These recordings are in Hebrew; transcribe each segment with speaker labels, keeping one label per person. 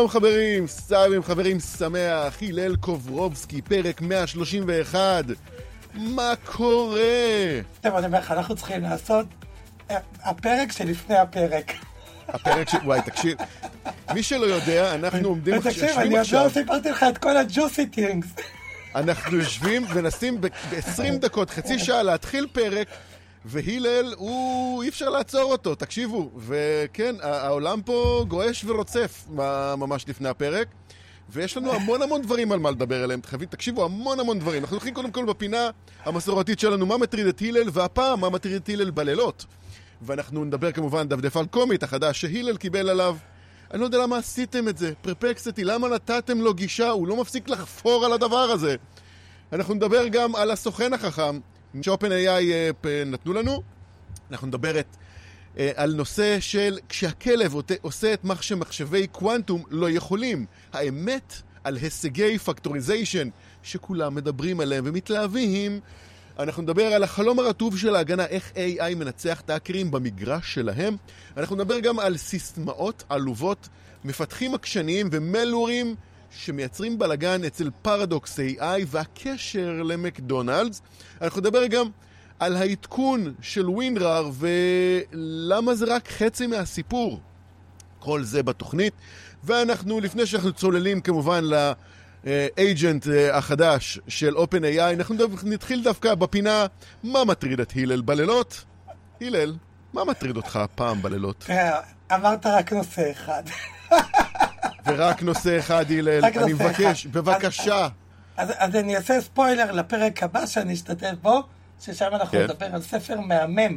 Speaker 1: שלום חברים, סייבים חברים שמח, הלל קוברובסקי, פרק 131. מה קורה?
Speaker 2: טוב, אני אומר לך, אנחנו צריכים לעשות הפרק שלפני הפרק.
Speaker 1: הפרק וואי, תקשיב. מי שלא יודע, אנחנו עומדים
Speaker 2: תקשיב, אני עוד לא סיפרתי לך את כל הג'וסי טינגס.
Speaker 1: אנחנו יושבים ונסים ב-20 דקות, חצי שעה להתחיל פרק, והילל אי אפשר לעצור אותו, תקשיבו. וכן, העולם פה גועש ורוצף ממש לפני הפרק, ויש לנו המון דברים על מה לדבר עליהם. תקשיבו, המון דברים. אנחנו הולכים קודם כל בפינה המסורתית שלנו, מה מטריד את הילל, והפעם מה מטריד את הילל בלילות. ואנחנו נדבר כמובן דפדפן קומית החדש שהילל קיבל עליו. אני לא יודע למה עשיתם את זה, פרפקסיטי, למה נתתם לו גישה? הוא לא מפסיק לחפור על הדבר הזה. אנחנו נדבר גם על הסוכן החכם ש-OpenAI נתנו לנו. אנחנו נדבר על נושא של כשהכלב עושה את מה שמחשבי קוונטום לא יכולים. האמת על הישגי פקטוריזיישן שכולם מדברים עליהם ומתלהבים. אנחנו נדבר על החלום הרטוב של ההגנה, איך AI מנצח טאקרים במגרש שלהם. אנחנו נדבר גם על סיסמאות עלובות, מפתחים עקשניים ומלורים שמייצרים בלגן אצל פרדוקס AI והקשר למקדונלדס. אנחנו נדבר גם על העדכון של WinRAR ולמה זה רק חצי מהסיפור. כל זה בתוכנית. ואנחנו, לפני שאנחנו צוללים כמובן לאג'נט החדש של OpenAI, אנחנו נתחיל דווקא בפינה מה מטריד את הילל בלילות. הילל, מה מטריד אותך פעם בלילות?
Speaker 2: אמרת רק נושא אחד.
Speaker 1: ורק נושא אחד, הילל, אני מבקש, בבקשה.
Speaker 2: אז אני אעשה ספוילר לפרק הבא שאני אשתתף בו, ששם אנחנו נדבר על ספר מהמם,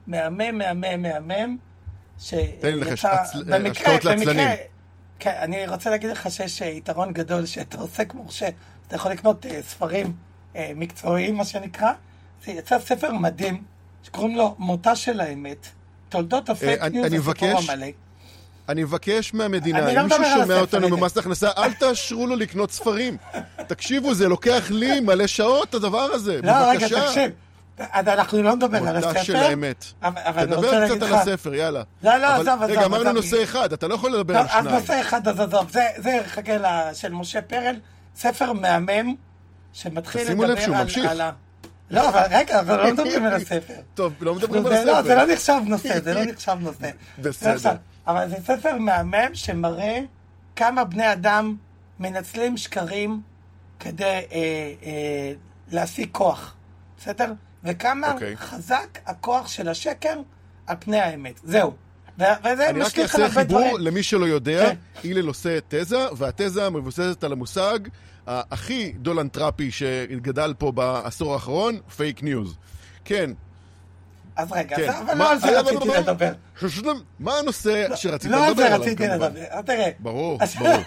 Speaker 1: תן לי לך השקעות לעצלנים.
Speaker 2: כן, אני רוצה להגיד לך שיש יתרון גדול שאתה עוסק מורשה, אתה יכול לקנות ספרים מקצועיים, מה שנקרא. זה יצא ספר מדהים, שקוראים לו מותה של האמת, תולדות הפייק ניוז הסיפור המלא.
Speaker 1: אני מבקש מהמדינה, אם מישהו שומע אותנו במס הכנסה, אל תאשרו לו לקנות ספרים. תקשיבו, זה לוקח לי מלא שעות, הדבר הזה.
Speaker 2: לא, רגע, תקשיב. אנחנו לא נדבר על הספר.
Speaker 1: מותה של האמת. תדבר קצת על הספר, יאללה.
Speaker 2: לא, עזוב.
Speaker 1: רגע, אמרנו נושא אחד, אתה לא יכול לדבר על שניים.
Speaker 2: אז נושא אחד, אז עזוב. זה חכה של משה פרל, ספר מהמם, שמתחיל לדבר על...
Speaker 1: שימו לב שהוא ממשיך.
Speaker 2: לא, אבל רגע, אבל לא מדברים על הספר.
Speaker 1: טוב, לא מדברים על הספר.
Speaker 2: זה לא נחשב נושא,
Speaker 1: בסדר.
Speaker 2: אבל זה ספר מהמם שמראה כמה בני אדם מנצלים שקרים כדי להשיג כוח. בסדר? וכמה חזק הכוח של השקר על פני האמת. זהו.
Speaker 1: אני רק אעשה חיבור למי שלא יודע, הילל עושה תזה, והתזה מבוססת על המושג הכי דולנטרפי שגדל פה בעשור האחרון, פייק ניוז. כן.
Speaker 2: אז רגע, אבל לא על זה רציתי לדבר.
Speaker 1: מה הנושא שרצית לדבר?
Speaker 2: לא על זה רציתי לדבר, תראה.
Speaker 1: ברור.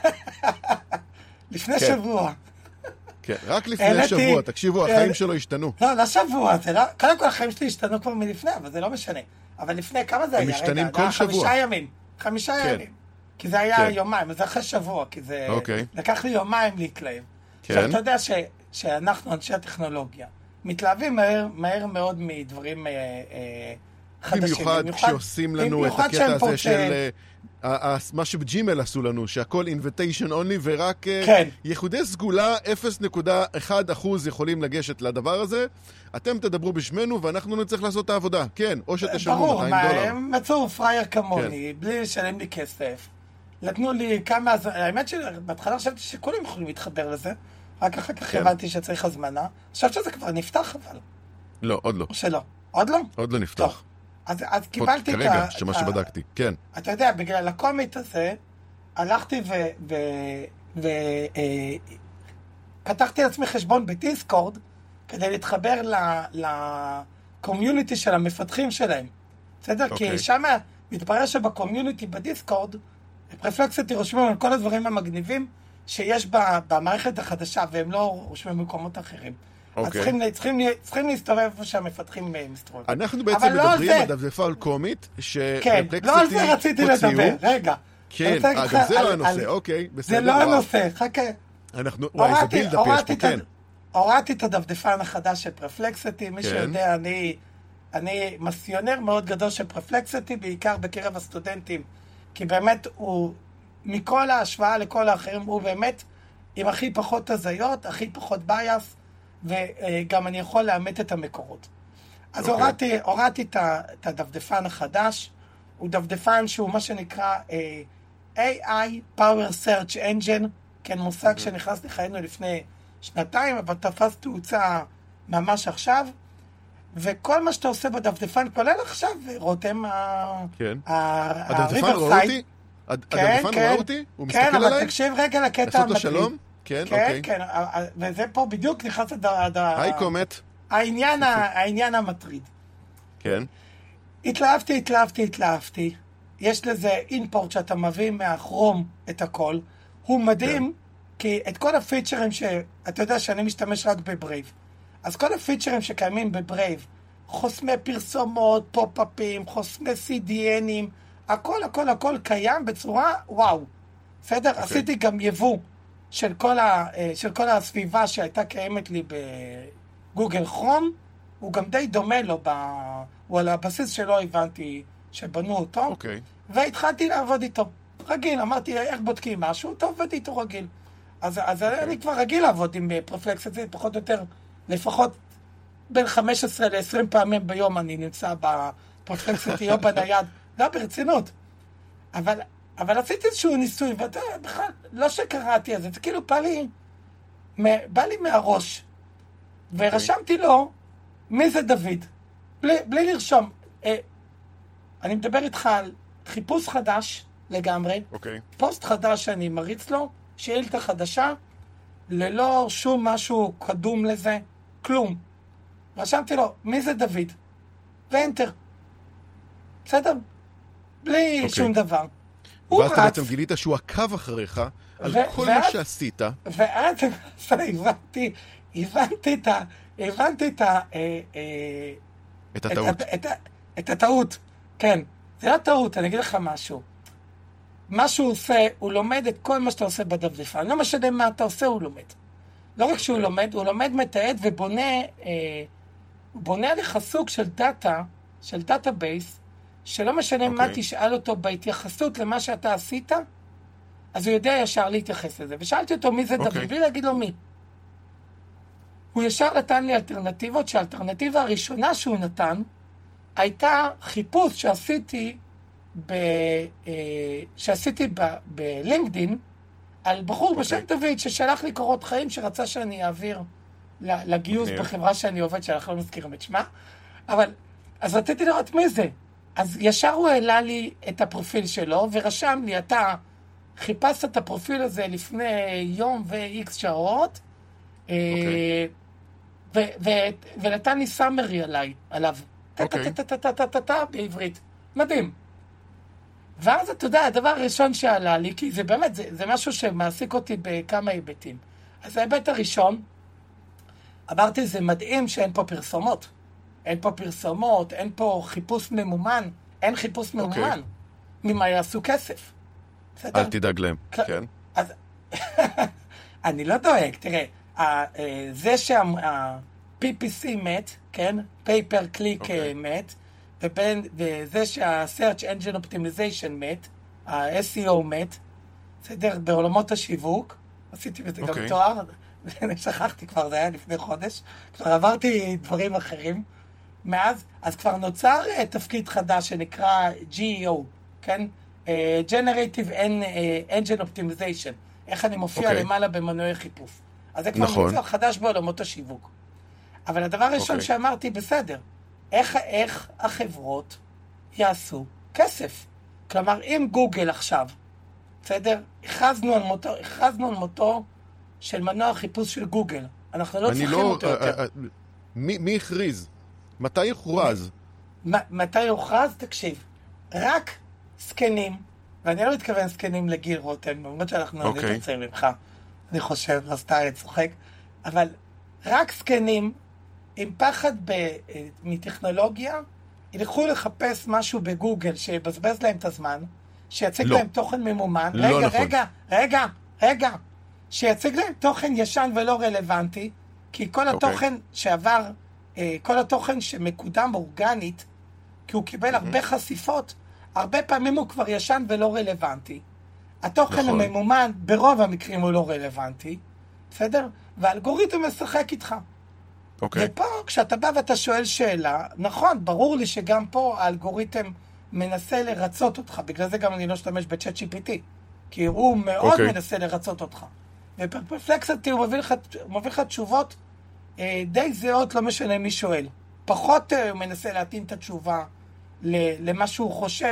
Speaker 2: לפני שבוע.
Speaker 1: כן, רק לפני שבוע, תקשיבו, החיים שלו השתנו.
Speaker 2: לא שבוע, קודם כל החיים שלי השתנו כבר מלפני, אבל זה לא משנה. אבל לפני, כמה זה היה?
Speaker 1: הם משתנים כל שבוע.
Speaker 2: 5 ימים. כי זה היה יומיים, זה אחרי שבוע, כי זה לקח לי יומיים להתלהב. עכשיו, אתה יודע שאנחנו, אנשי הטכנולוגיה, מתלהבים מהר מאוד מדברים חדשים.
Speaker 1: במיוחד כשעושים לנו את הקטע הזה של מה שבג'ימל עשו לנו, שהכל invitation only ורק יחודי סגולה 0.1% יכולים לגשת לדבר הזה. אתם תדברו בשמנו ואנחנו נצטרך לעשות את העבודה. כן, או שתשלמו $200.
Speaker 2: ברור, הם מצאו פרייר כמוני, בלי לשלם לי כסף. נתנו לי כמה... האמת שבהתחלה חשבתי שכולם יכולים להתחבר לזה, רק אחר כך הבנתי שצריך הזמנה. חשבת שזה כבר נפתח אבל.
Speaker 1: לא, עוד לא.
Speaker 2: או שלא. עוד לא?
Speaker 1: עוד לא נפתח.
Speaker 2: אז קיבלתי את
Speaker 1: כרגע, שמה שבדקתי, כן.
Speaker 2: אתה יודע, בגלל הקומית הזה, הלכתי פתחתי לעצמי חשבון בדיסקורד, כדי להתחבר לקומיוניטי של המפתחים שלהם. בסדר? כי שם מתברר שבקומיוניטי בדיסקורד, פרפלקסיטי רושמים על כל הדברים המגניבים שיש במערכת החדשה, והם לא רושמים במקומות אחרים. אז צריכים להסתובב איפה שהמפתחים מסתובבים.
Speaker 1: אנחנו בעצם מדברים על דפדפן קומית,
Speaker 2: כן, לא על זה רציתי לדבר, רגע.
Speaker 1: כן, גם זה לא הנושא, אוקיי, בסדר.
Speaker 2: זה לא הנושא, חכה.
Speaker 1: וואי, זה בילדאפ יש פה, כן.
Speaker 2: הורדתי את הדפדפן החדש של פרפלקסיטי, מי שיודע, אני מסיונר מאוד גדול של פרפלקסיטי, בעיקר בקרב הסטודנטים, כי באמת הוא מכל ההשוואה לכל האחרים, הוא באמת עם הכי פחות הזיות, הכי פחות בייס, וגם אני יכול לאמת את המקורות. אז הורדתי את הדפדפן החדש, הוא דפדפן שהוא מה שנקרא AI, Power Search Engine, כן, מושג שנכנס לחיינו לפני 2, אבל תפס תאוצה ממש עכשיו, וכל מה שאתה עושה בדפדפן, כולל עכשיו, רותם,
Speaker 1: הדפדפן רואה אותי? הדפדפן רואה אותי? הוא מסתכל עליי?
Speaker 2: כן, אבל תקשיב רגע לקטע
Speaker 1: המטריד. לעשות לו שלום? כן, אוקיי.
Speaker 2: כן, וזה פה בדיוק נכנס
Speaker 1: היי קומט.
Speaker 2: העניין המטריד.
Speaker 1: כן.
Speaker 2: התלהבתי. יש לזה אימפורט שאתה מביא מהכרום את הכל. הוא מדהים, כי את כל הפיצ'רים אתה יודע שאני משתמש רק בברייב. אז כל הפיצ'רים שקיימים בברייב, חוסמי פרסומות, פופ-אפים, חוסמי CDNים, הכל קיים בצורה וואו. בסדר? עשיתי גם יבוא של כל הסביבה שהייתה קיימת לי בגוגל כרום, הוא גם די דומה לו, הוא על הבסיס שלו הבנתי שבנו אותו, והתחלתי לעבוד איתו. רגיל, אמרתי, איך בודקים משהו? טוב, עבדתי איתו רגיל. אז אני כבר רגיל לעבוד עם פרפלקסית, פחות או יותר, לפחות בין 15 ל-20 פעמים ביום אני נמצא בפרפלקסית או בנייד, לא ברצינות. אבל עשיתי איזשהו ניסוי, ואתה בכלל, לא שקראתי על זה, זה כאילו בא לי מהראש. ורשמתי לו, מי זה דוד? בלי לרשום. אני מדבר איתך על חיפוש חדש לגמרי, פוסט חדש שאני מריץ לו, שאילתה חדשה, ללא שום משהו קדום לזה, כלום. רשמתי לו, מי זה דוד? ואנטר. בסדר? בלי שום דבר.
Speaker 1: ואז אתה בעצם גילית שהוא עקב אחריך על כל מה שעשית.
Speaker 2: ואז הבנתי
Speaker 1: את הטעות.
Speaker 2: את הטעות, כן. זה לא טעות, אני אגיד לך משהו. מה שהוא עושה, הוא לומד את כל מה שאתה עושה בדפדפן. לא משנה מה אתה עושה, הוא לומד. לא רק שהוא לומד, הוא לומד מתעד ובונה עליך סוג של דאטה, של דאטאבייס, שלא משנה מה תשאל אותו בהתייחסות למה שאתה עשית, אז הוא יודע ישר להתייחס לזה. ושאלתי אותו מי זה דוד, בלי להגיד לו מי. הוא ישר נתן לי אלטרנטיבות, שהאלטרנטיבה הראשונה שהוא נתן, הייתה חיפוש שעשיתי בלינקדין, על בחור בשם דוד ששלח לי קורות חיים שרצה שאני אעביר לגיוס בחברה שאני עובד, שאנחנו לא מזכירים את שמה, אבל אז רציתי לראות מי זה. אז ישר הוא העלה לי את הפרופיל שלו, ורשם לי, אתה חיפשת את הפרופיל הזה לפני יום ו-X שעות, ונתן לי סאמרי עליו. בעברית. מדהים. ואז אתה יודע, הדבר הראשון שעלה לי, כי זה באמת, זה משהו שמעסיק אותי בכמה היבטים. אז ההיבט הראשון, אמרתי, זה מדהים שאין פה פרסומות. אין פה חיפוש ממומן, אין חיפוש ממומן. ממה יעשו כסף.
Speaker 1: אל תדאג להם, כן.
Speaker 2: אז אני לא דואג, תראה, זה שה-PPC מת, כן? Pay per click מת, וזה שה-Search Engine Optimization מת, ה-SEO מת, בסדר, בעולמות השיווק, עשיתי בזה גם תואר, שכחתי כבר, זה היה לפני חודש, כבר עברתי דברים אחרים, מאז, אז כבר נוצר תפקיד חדש שנקרא GEO, כן? Generative Engine Optimization, איך אני מופיע למעלה במנועי חיפוש. אז זה כבר נוצר חדש בעולמות השיווק. אבל הדבר הראשון שאמרתי, בסדר, איך החברות יעשו כלומר, אם גוגל עכשיו, בסדר? הכרזנו על מותו של מנוע חיפוש של גוגל. אנחנו לא צריכים אותו יותר.
Speaker 1: מי הכריז? מתי יוכרז?
Speaker 2: מתי יוכרז? תקשיב. רק סקנים, ואני לא מתכוון סקנים לגיל רותם, למרות שאנחנו נתצאים ממך, אני חושב, לא סתם צוחק, אבל רק סקנים עם פחד מטכנולוגיה, ילכו לחפש משהו בגוגל שיבזבז להם את הזמן, שיציג להם תוכן ממומן. רגע, שיציג להם תוכן ישן ולא רלוונטי, כי כל התוכן שעבר, כל התוכן שמקודם אורגנית, כי הוא קיבל הרבה חשיפות, הרבה פעמים הוא כבר ישן ולא רלוונטי. התוכן הממומן, ברוב המקרים הוא לא רלוונטי, בסדר? והאלגוריתם משחק איתך. ופה, כשאתה בא ואתה שואל שאלה, נכון, ברור לי שגם פה האלגוריתם מנסה לרצות אותך, בגלל זה גם אני לא אשתמש בצ'אט GPT, כי הוא מאוד מנסה לרצות אותך. ופרפלקסיטי הוא מביא לך תשובות די זהות, לא משנה מי שואל. פחות הוא מנסה להתאים את התשובה למה שהוא חושב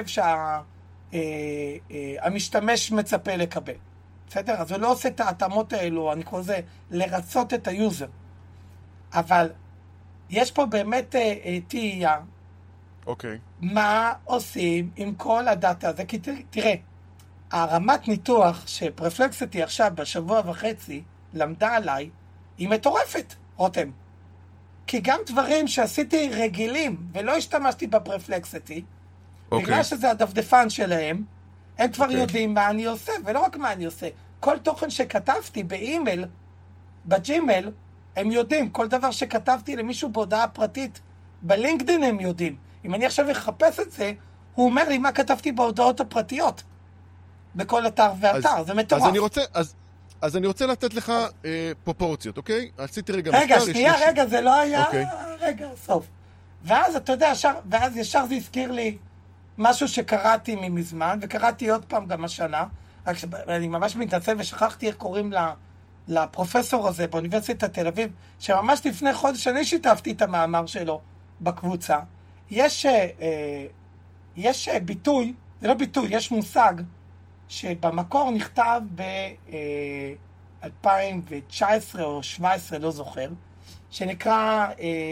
Speaker 2: שהמשתמש מצפה לקבל. בסדר? אז הוא לא עושה את ההתאמות האלו, אני קורא לזה לרצות את היוזר. אבל יש פה באמת תהייה. מה עושים עם כל הדאטה הזה? כי תראה, הרמת ניתוח שפרפלקסיטי עכשיו בשבוע וחצי למדה עליי, היא מטורפת, רותם. כי גם דברים שעשיתי רגילים ולא השתמשתי בפרפלקסיטי, בגלל שזה הדפדפן שלהם, הם כבר יודעים מה אני עושה, ולא רק מה אני עושה. כל תוכן שכתבתי באימייל, בג'ימייל, הם יודעים. כל דבר שכתבתי למישהו בהודעה פרטית, בלינקדין הם יודעים. אם אני עכשיו אחפש את זה, הוא אומר לי מה כתבתי בהודעות הפרטיות. בכל אתר ואתר, זה מטורף.
Speaker 1: אז אני רוצה לתת לך פרופורציות, אוקיי? עשיתי רגע
Speaker 2: מחקר. רגע, זה לא היה... רגע, סוף. ואז, אתה יודע, ואז ישר זה הזכיר לי משהו שקראתי מזמן, וקראתי עוד פעם גם השנה, רק שאני ממש מתנצל ושכחתי איך קוראים לפרופסור הזה באוניברסיטת תל אביב, שממש לפני חודש אני שיתפתי את המאמר שלו בקבוצה. יש ביטוי, זה לא ביטוי, יש מושג, שבמקור נכתב ב-2019 או 2017, לא זוכר, שנקרא,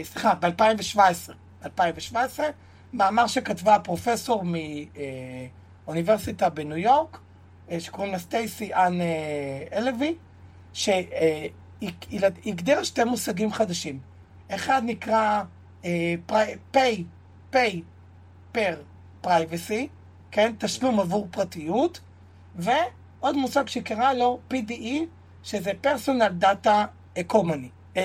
Speaker 2: ב-2017, מאמר שכתבה פרופסור מאוניברסיטה בניו יורק, שקוראים לה סטייסי אן אלווי, שהגדיר שתי מושגים חדשים. אחד נקרא pay per privacy, כן? תשלום עבור פרטיות, ועוד מושג שקרא לו PDE, שזה Personal Data Economy.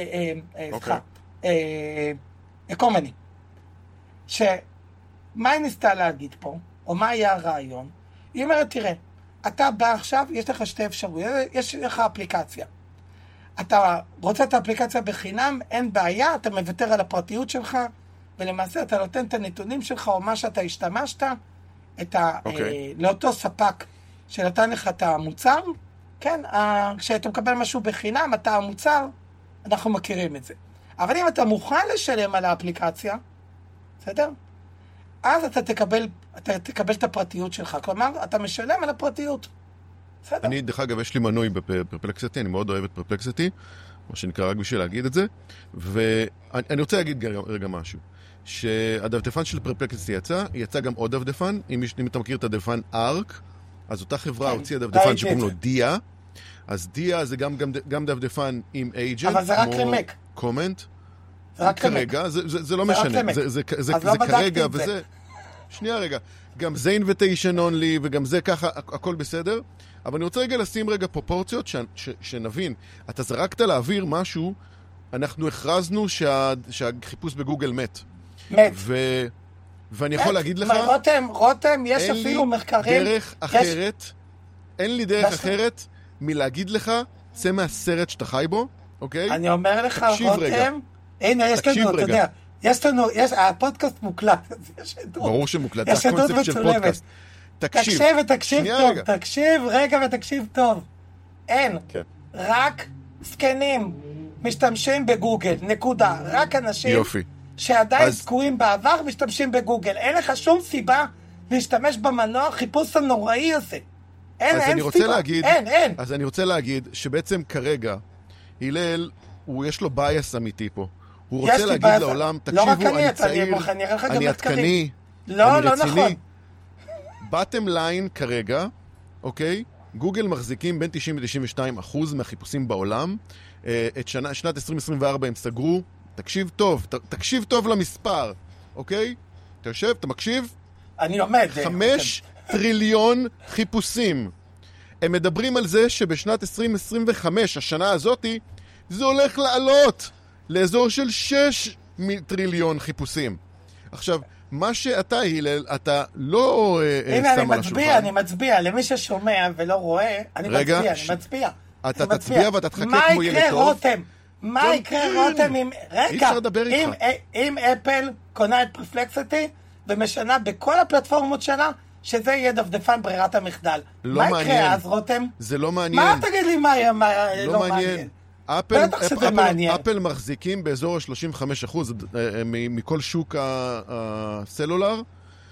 Speaker 2: Economy. שמה היא ניסתה להגיד פה, או מה היה הרעיון? היא אומרת, תראה, אתה בא עכשיו, יש לך שתי אפשרויות, יש לך אפליקציה. אתה רוצה את האפליקציה בחינם, אין בעיה, אתה מוותר על הפרטיות שלך, ולמעשה אתה נותן את הנתונים שלך, או מה שאתה השתמשת, לאותו ספק שנתן לך את המוצר, כן, כשאתה מקבל משהו בחינם, אתה המוצר, אנחנו מכירים את זה. אבל אם אתה מוכן לשלם על האפליקציה, בסדר? אז אתה תקבל את הפרטיות שלך. כלומר, אתה משלם על הפרטיות. בסדר?
Speaker 1: אני, דרך אגב, יש לי מנוי בפרפלקסיטי, אני מאוד אוהב את פרפלקסיטי, מה שנקרא רק בשביל להגיד את זה, ואני רוצה להגיד רגע משהו. שהדפדפן של פרפלקסיטי יצא גם עוד דפדפן, אם אתה מכיר את הדפדפן ארק, אז אותה חברה הוציאה דפדפן שקוראים לו דיה, אז דיה זה גם דפדפן עם אייג'נט,
Speaker 2: אבל זה רק למק.
Speaker 1: קומנט.
Speaker 2: זה רק
Speaker 1: כרגע, זה לא משנה, זה כרגע וזה... שנייה רגע, גם זה invitation only וגם זה ככה, הכל בסדר, אבל אני רוצה רגע לשים רגע פרופורציות שנבין. אתה זרקת להעביר משהו, אנחנו הכרזנו שהחיפוש בגוגל מת. ואני יכול להגיד לך,
Speaker 2: רותם, יש אפילו מחקרים,
Speaker 1: אין לי דרך אחרת מלהגיד לך, צא מהסרט שאתה חי בו, אוקיי?
Speaker 2: אני אומר לך, רותם, הנה, יש לנו, אתה יודע, הפודקאסט מוקלט,
Speaker 1: ברור שמוקלט, זה הקונספט של פודקאסט.
Speaker 2: תקשיב טוב, תקשיב טוב. אין, רק סקנים משתמשים בגוגל, נקודה. רק אנשים שעדיין תקועים בעבר משתמשים בגוגל. אין לך שום סיבה להשתמש במנוע חיפוש הנוראי הזה. אין סיבה, אין.
Speaker 1: אז אני רוצה להגיד שבעצם כרגע, הלל, יש לו בייס אמיתי פה. הוא רוצה להגיד לעולם, תקשיבו, אני צעיר, אני עדכני, אני רציני. בטם ליין כרגע, אוקיי? גוגל מחזיקים בין 90-92% מהחיפושים בעולם. את שנת 2024 הם סגרו. תקשיב טוב למספר, אוקיי? אתה יושב, אתה מקשיב?
Speaker 2: אני עומד.
Speaker 1: 5 טריליון חיפושים. הם מדברים על זה שבשנת 2025, השנה הזאת, זה הולך לעלות לאזור של 6 טריליון חיפושים. עכשיו, מה שאתה, הילל, אתה לא
Speaker 2: הנה,
Speaker 1: שם על השולחן.
Speaker 2: אני מצביע, למי ששומע ולא רואה, אני מצביע.
Speaker 1: אתה תצביע ואתה תחכה כמו ילד טוב.
Speaker 2: מה יקרה רותם אם... רגע, אם אפל קונה את פרפלקסיטי ומשנה בכל הפלטפורמות שלה, שזה יהיה דפדפן ברירת המחדל.
Speaker 1: לא מעניין.
Speaker 2: מה יקרה אז רותם?
Speaker 1: זה לא מעניין.
Speaker 2: מה תגיד לי מה לא מעניין?
Speaker 1: אפל מחזיקים באזור ה-35% מכל שוק הסלולר,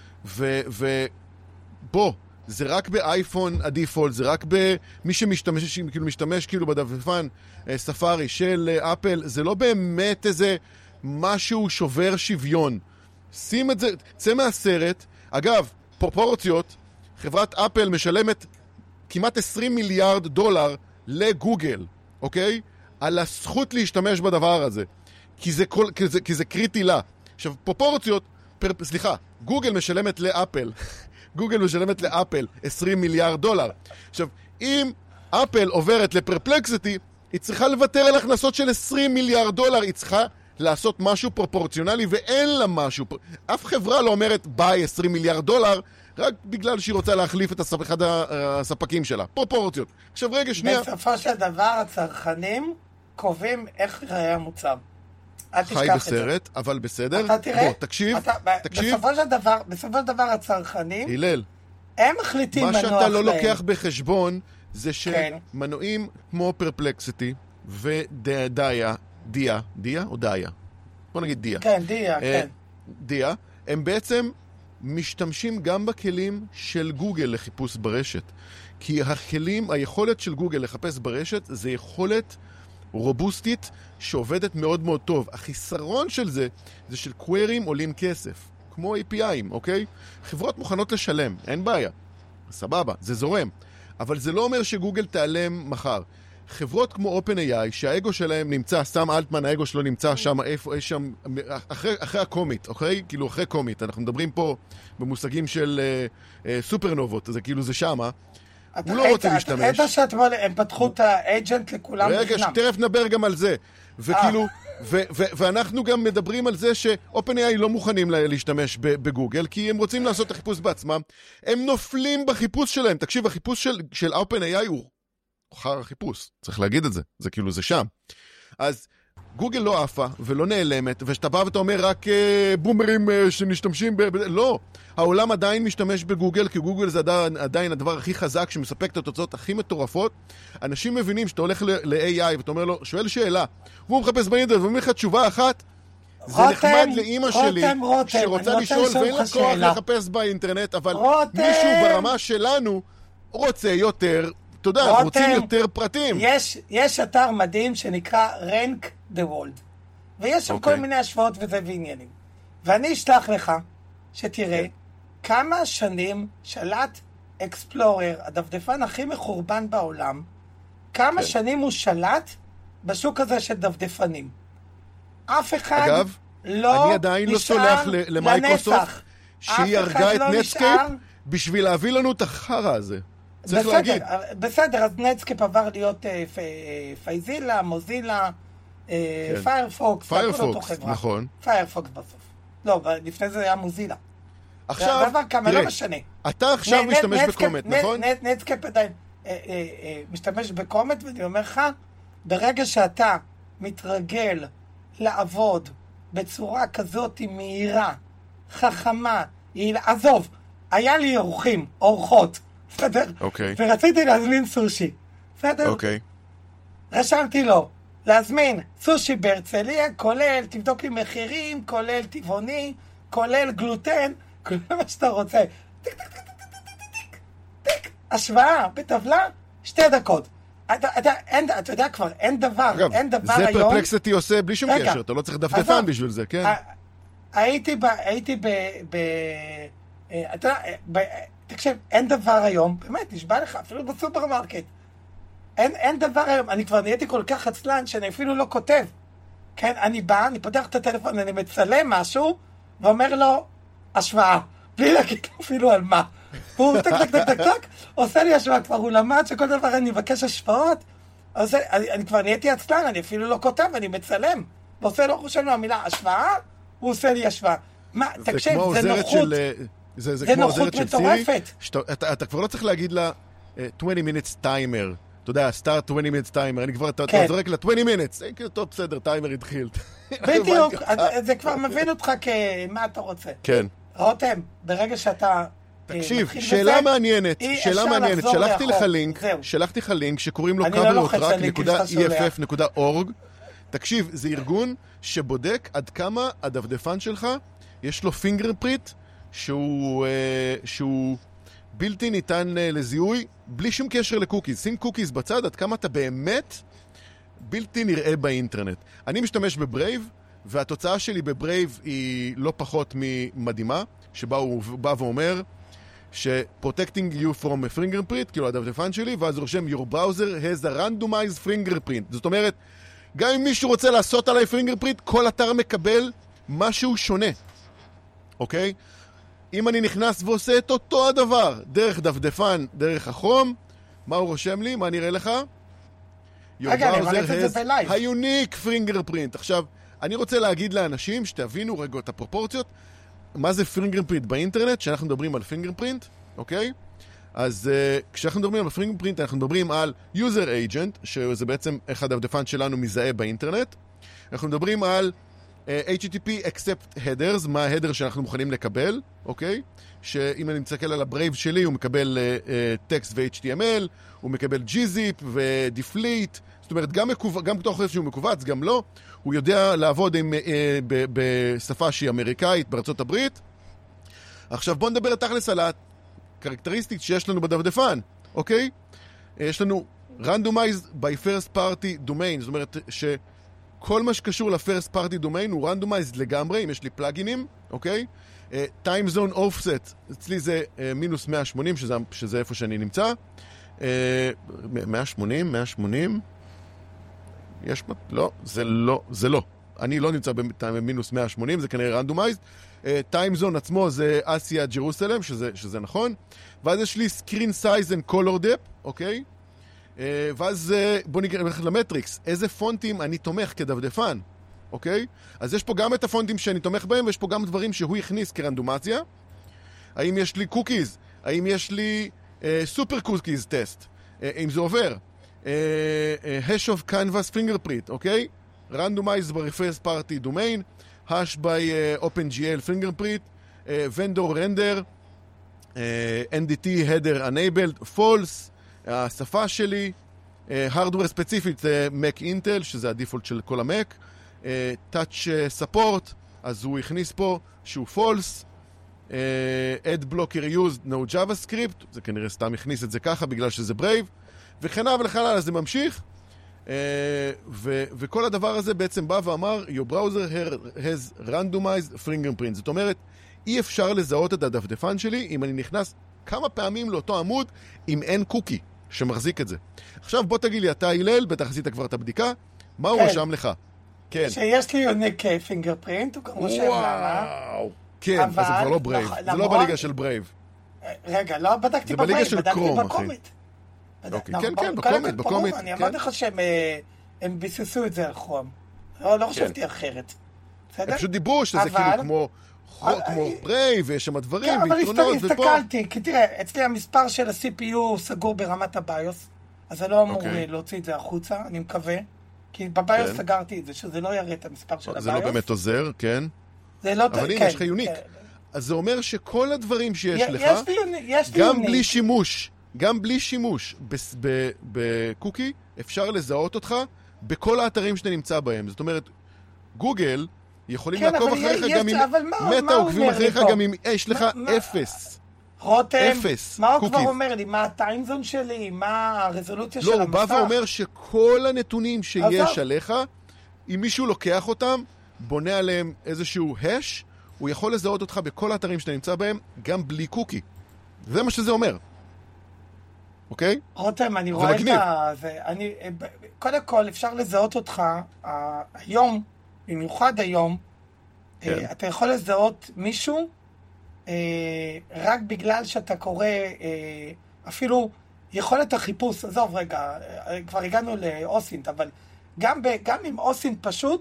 Speaker 1: ובוא, זה רק באייפון הדיפולט, זה רק במי שמשתמש כאילו בדפדפן ספארי של אפל, זה לא באמת איזה משהו שובר שוויון. שים את זה, צא מהסרט. אגב, פרופורציות, חברת אפל משלמת כמעט $20 מיליארד לגוגל, אוקיי? על הזכות להשתמש בדבר הזה. כי זה קריטי לה. עכשיו, פרופורציות, גוגל משלמת לאפל. גוגל משלמת לאפל $20 מיליארד. עכשיו, אם אפל עוברת לפרפלקסיטי, היא צריכה לוותר על הכנסות של $20 מיליארד. היא צריכה לעשות משהו פרופורציונלי, ואין לה משהו. אף חברה לא אומרת ביי $20 מיליארד, רק בגלל שהיא רוצה להחליף את אחד הספקים שלה. פרופורציות. עכשיו רגע, שנייה.
Speaker 2: בסופו של דבר, הצרכנים קובעים איך יראה המוצר. אל תשכח את זה.
Speaker 1: חי בסרט, אבל בסדר.
Speaker 2: אתה תראה.
Speaker 1: בוא, תקשיב.
Speaker 2: בסופו של דבר הצרכנים,
Speaker 1: הילל,
Speaker 2: הם מחליטים מנוח להם.
Speaker 1: מה שאתה לא לוקח בחשבון, זה שמנועים כמו פרפלקסיטי ודיה, דיה או דיה? בוא נגיד דיה.
Speaker 2: כן, דיה, כן.
Speaker 1: דיה, הם בעצם משתמשים גם בכלים של גוגל לחיפוש ברשת. כי היכולת של גוגל לחפש ברשת זה יכולת רובוסטית שעובדת מאוד מאוד טוב. החיסרון של זה של קווירים עולים כסף, כמו API'ים, אוקיי? חברות מוכנות לשלם, אין בעיה. סבבה, זה זורם. אבל זה לא אומר שגוגל תיעלם מחר. חברות כמו OpenAI, שהאגו שלהם נמצא, סם אלטמן, האגו שלו נמצא שם, איפה, שם, אחרי הקומית, אוקיי? כאילו אחרי קומית. אנחנו מדברים פה במושגים של סופרנובות, זה כאילו זה שמה. הוא לא רוצה להשתמש.
Speaker 2: אתה שאתמול הם פתחו את האג'נט לכולם בחינם.
Speaker 1: רגע, שתרף נדבר גם על זה. וכאילו, ואנחנו גם מדברים על זה ש-OpenAI לא מוכנים להשתמש בגוגל, כי הם רוצים לעשות את החיפוש בעצמם. הם נופלים בחיפוש שלהם. תקשיב, החיפוש של OpenAI הוא חר החיפוש. צריך להגיד את זה. זה כאילו, זה שם. אז גוגל לא עפה ולא נעלמת, ושאתה בא ואתה אומר רק בומרים שנשתמשים לא. העולם עדיין משתמש בגוגל, כי גוגל זה עדיין הדבר הכי חזק שמספק את התוצאות הכי מטורפות. אנשים מבינים שאתה הולך ל-AI ואתה אומר לו, שואל שאלה, והוא מחפש באינטרנט ואומר לך תשובה אחת, זה נחמד לאמא שלי שרוצה לשאול ואין לה כוח לחפש באינטרנט, אבל מישהו ברמה שלנו רוצה יותר, אתה יודע, רוצים יותר פרטים.
Speaker 2: יש אתר מדהים שנקרא Rank the World, ויש שם כל מיני השוואות וזה ועניינים. ואני אשלח לך שתראה כמה שנים שלט אקספלורר, הדפדפן הכי מחורבן בעולם, כמה שנים הוא שלט בשוק הזה של דפדפנים. אף אחד
Speaker 1: אגב,
Speaker 2: לא
Speaker 1: אני עדיין לא סולח למייקרוסופט שהיא הרגה את נטסקייפ בשביל להביא לנו את החרא הזה. צריך להגיד.
Speaker 2: בסדר, אז נטסקייפ עבר להיות פייזילה, מוזילה, פיירפוקס,
Speaker 1: נכון.
Speaker 2: פיירפוקס בסוף. לא, לפני זה היה מוזילה.
Speaker 1: עכשיו,
Speaker 2: תראה, לא משנה.
Speaker 1: אתה עכשיו משתמש בקומט, נכון?
Speaker 2: נטסקייפ עדיין משתמש בקומט, ואני אומר לך, ברגע שאתה מתרגל לעבוד בצורה כזאת מהירה, חכמה, עזוב, היה לי אורחות, בסדר? ורציתי להזמין סושי, בסדר? רשמתי לו, להזמין סושי בהרצליה, כולל, תבדוק לי מחירים, כולל טבעוני, כולל גלוטן, כולל מה שאתה רוצה. טיק, טיק, טיק, טיק, טיק, טיק, השוואה בטבלה, 2 דקות. אתה יודע כבר, אין דבר היום.
Speaker 1: זה פרפלקסיטי עושה בלי שום קשר, אתה לא צריך דפדפן בשביל זה, כן?
Speaker 2: הייתי תקשיב, אין דבר היום, באמת, נשבע לך, אפילו בסופרמרקט. אין דבר היום, אני כבר נהייתי כל כך עצלן שאני אפילו לא כותב. כן, אני בא, אני פותח את הטלפון, אני מצלם משהו, ואומר לו, השוואה. בלי להגיד אפילו על מה. הוא טק טק טק טק טק, עושה לי השוואה, כבר הוא למד שכל דבר אני מבקש השוואות, אני כבר נהייתי עצלן, אני אפילו לא כותב, אני מצלם. ועושה לו חושב לו המילה השוואה, הוא עושה לי השוואה. מה, תקשיב, זה נוחות.
Speaker 1: זה כמו
Speaker 2: נוחות מטורפת.
Speaker 1: אתה כבר לא צריך להגיד לה 20 minutes timer. אתה יודע, start 20 minutes timer. אני כבר, אתה זורק לה 20 minutes. טוב, בסדר, טיימר התחיל.
Speaker 2: בדיוק, זה כבר מבין אותך כמה אתה רוצה.
Speaker 1: כן.
Speaker 2: רותם, ברגע שאתה...
Speaker 1: תקשיב, שאלה מעניינת. שלחתי לך לינק שקוראים לו coverlotrack.eff.org. תקשיב, זה ארגון שבודק עד כמה הדפדפן שלך יש לו פינגרפריט שהוא בלתי ניתן לזיהוי בלי שום קשר לקוקיז. שים קוקיז בצד, עד כמה אתה באמת בלתי נראה באינטרנט. אני משתמש בברייב, והתוצאה שלי בברייב היא לא פחות ממדהימה, שבה הוא בא ואומר ש-protecting you from a fingerprint, כאילו הדפדפן שלי, ואז הוא רושם your browser has a randomized fingerprint. זאת אומרת, גם אם מישהו רוצה לעשות עליי fingerprint, כל אתר מקבל משהו שונה. אוקיי? אם אני נכנס ועושה את אותו הדבר, דרך דפדפן, דרך הכרום, מה הוא רושם לי? מה נראה לך?
Speaker 2: רגע, אני מראה את זה בלייב.
Speaker 1: היוניק פינגרפרינט. עכשיו, אני רוצה להגיד לאנשים שתבינו רגע את הפרופורציות, מה זה פינגרפרינט באינטרנט, שאנחנו מדברים על פינגרפרינט, אוקיי? אז כשאנחנו מדברים על פינגרפרינט, אנחנו מדברים על user agent, שזה בעצם איך הדפדפן שלנו מזהה באינטרנט. אנחנו מדברים על HTTP accept headers, מה ההדר שאנחנו מוכנים לקבל, אוקיי? שאם אני מסתכל על הברייב שלי, הוא מקבל טקסט ו-HTML, הוא מקבל gzip ו-deflate, זאת אומרת, גם בתוך זה שהוא מקובץ, גם לא, הוא יודע לעבוד בשפה שהיא אמריקאית בארצות הברית. עכשיו בוא נדבר תכלס על הקרקטריסטיקט שיש לנו בדפדפן, אוקיי? יש לנו randomized by first party domain, זאת אומרת שכל מה שקשור ל-first party domain הוא randomized לגמרי, אם יש לי פלאגינים, אוקיי? time zone offset, אצלי זה מינוס 180, שזה איפה שאני נמצא. 180, יש... לא, זה לא. אני לא נמצא במינוס 180, זה כנראה randomized. time zone עצמו זה אסיה ג'רוסלם, שזה נכון. ואז יש לי screen size and color depth, אוקיי? ואז בוא נלך למטריקס. איזה פונטים אני תומך כדפדפן, אוקיי? אז יש פה גם את הפונטים שאני תומך בהם, ויש פה גם דברים שהוא הכניס כרנדומציה. האם יש לי קוקיז? האם יש לי סופר קוקיז טסט? אם זה עובר. hash of canvas fingerprint, אוקיי? randomized by first party domain, hash by OpenGL fingerprint, vendor render, NDT header enabled, false, השפה שלי, hardware ספציפית, Mac Intel, שזה הדיפולט של כל המק, touch support, אז הוא הכניס פה שהוא false, add blocker used, no JavaScript, זה כנראה סתם הכניס את זה ככה בגלל שזה brave, וכן הלאה וכן הלאה, זה ממשיך, וכל הדבר הזה בעצם בא ואמר, your browser has randomized fingerprint, זאת אומרת, אי אפשר לזהות את הדפדפן שלי אם אני נכנס כמה פעמים לאותו עמוד אם אין קוקי שמחזיק את זה. עכשיו בוא תגיד לי, אתה הלל, בטח עשית כבר את הבדיקה, מה הוא רשם לך? כן.
Speaker 2: שיש לי יוניק פינגרפרינט, הוא גם רושם למה.
Speaker 1: כן, אז זה כבר לא ברייב, זה לא בליגה של ברייב.
Speaker 2: רגע, לא בדקתי בברייב, בדקתי בקומית.
Speaker 1: כן, בקומית.
Speaker 2: אני אמרתי לך שהם ביססו את זה על כרום. לא חשבתי אחרת.
Speaker 1: הם פשוט דיברו שזה כאילו כמו ברייב, ויש שם דברים,
Speaker 2: כן, אבל הסתכלתי, כי תראה, אצלי המספר של ה-CPU סגור ברמת הביוס, אז זה לא אמור להוציא את זה החוצה, אני מקווה, כי בביוס סגרתי את זה, שזה לא יראה את המספר של הביוס.
Speaker 1: זה לא באמת עוזר, כן.
Speaker 2: אבל
Speaker 1: הנה, יש לך יוניק. אז זה אומר שכל הדברים שיש לך, גם בלי שימוש בקוקי, אפשר לזהות אותך בכל האתרים שאתה נמצא בהם. זאת אומרת, גוגל יכולים לעקוב אחריך גם אם מטה עוקבים אחריך גם אם יש לך אפס.
Speaker 2: רותם, מה הוא כבר אומר לי? מה הטיימזון שלי? מה הרזולוציה של המסך?
Speaker 1: לא, הוא בא ואומר שכל הנתונים שיש עליך, אם מישהו לוקח אותם, בונה עליהם איזשהו הש, הוא יכול לזהות אותך בכל האתרים שאתה נמצא בהם, גם בלי קוקי. זה מה שזה אומר. אוקיי?
Speaker 2: רותם, אני רואה את זה. קודם כל, אפשר לזהות אותך היום, במיוחד היום, אתה יכול לזהות מישהו רק בגלל שאתה קורא אפילו יכולת החיפוש, עזוב רגע, כבר הגענו לאוסינט, אבל גם עם אוסינט פשוט,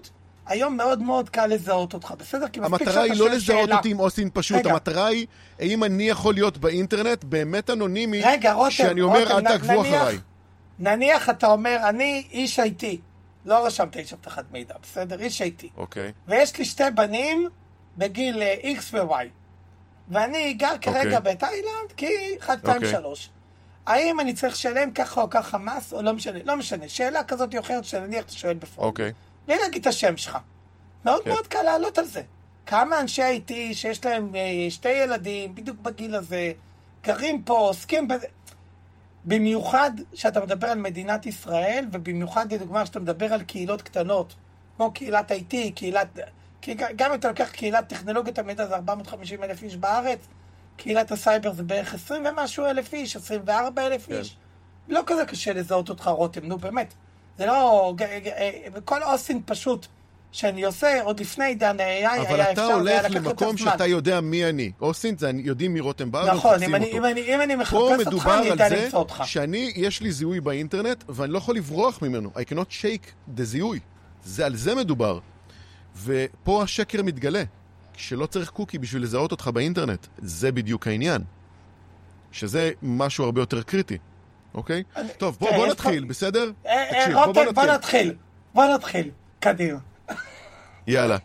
Speaker 2: היום מאוד מאוד קל לזהות אותך, בסדר? כי מספיק
Speaker 1: המטרה היא לא לזהות אותי עם אוסין פשוט, המטרה היא, האם אני יכול להיות באינטרנט באמת אנונימי, שאני אומר, אל תעקבו אחריי.
Speaker 2: נניח אתה אומר, אני איש IT, לא רשמת איש אבטחת מידע, בסדר? איש IT.
Speaker 1: אוקיי.
Speaker 2: ויש לי 2 בנים בגיל X ו-Y. ואני גר כרגע בתאילנד, כי 1, 2, 3. האם אני צריך לשלם ככה או ככה מס, או לא משנה? לא משנה. שאלה כזאת או אחרת שנניח אתה שואל בפורום.
Speaker 1: אוקיי.
Speaker 2: בלי להגיד את השם שלך. מאוד מאוד קל לעלות על זה. כמה אנשי IT שיש להם 2 ילדים, בדיוק בגיל הזה, גרים פה, עוסקים בזה. במיוחד שאתה מדבר על מדינת ישראל, ובמיוחד לדוגמה שאתה מדבר על קהילות קטנות, כמו קהילת IT, גם אם אתה לוקח קהילת טכנולוגיות המידע זה 450,000 איש בארץ, קהילת הסייבר זה בערך 20 ומשהו אלף איש, 24,000 איש. לא כזה קשה לזהות אותך רותם, נו באמת. זה לא... בכל אוסין פשוט שאני עושה, עוד לפני עידן ה-AI היה אפשר...
Speaker 1: אבל אתה הולך למקום שאתה יודע מי אני. אוסין זה יודעים מי רותם בר,
Speaker 2: נכון, אם אני מחפש אותך, אני יודע למצוא אותך.
Speaker 1: פה מדובר על זה שאני, יש לי זיהוי באינטרנט, ואני לא יכול לברוח ממנו. I cannot shake the זיהוי. על זה מדובר. ופה השקר מתגלה. שלא צריך קוקי בשביל לזהות אותך באינטרנט. זה בדיוק העניין. שזה משהו הרבה יותר קריטי. אוקיי? טוב, בוא נתחיל, בסדר?
Speaker 2: רותם, בוא נתחיל. קדימה.
Speaker 1: יאללה.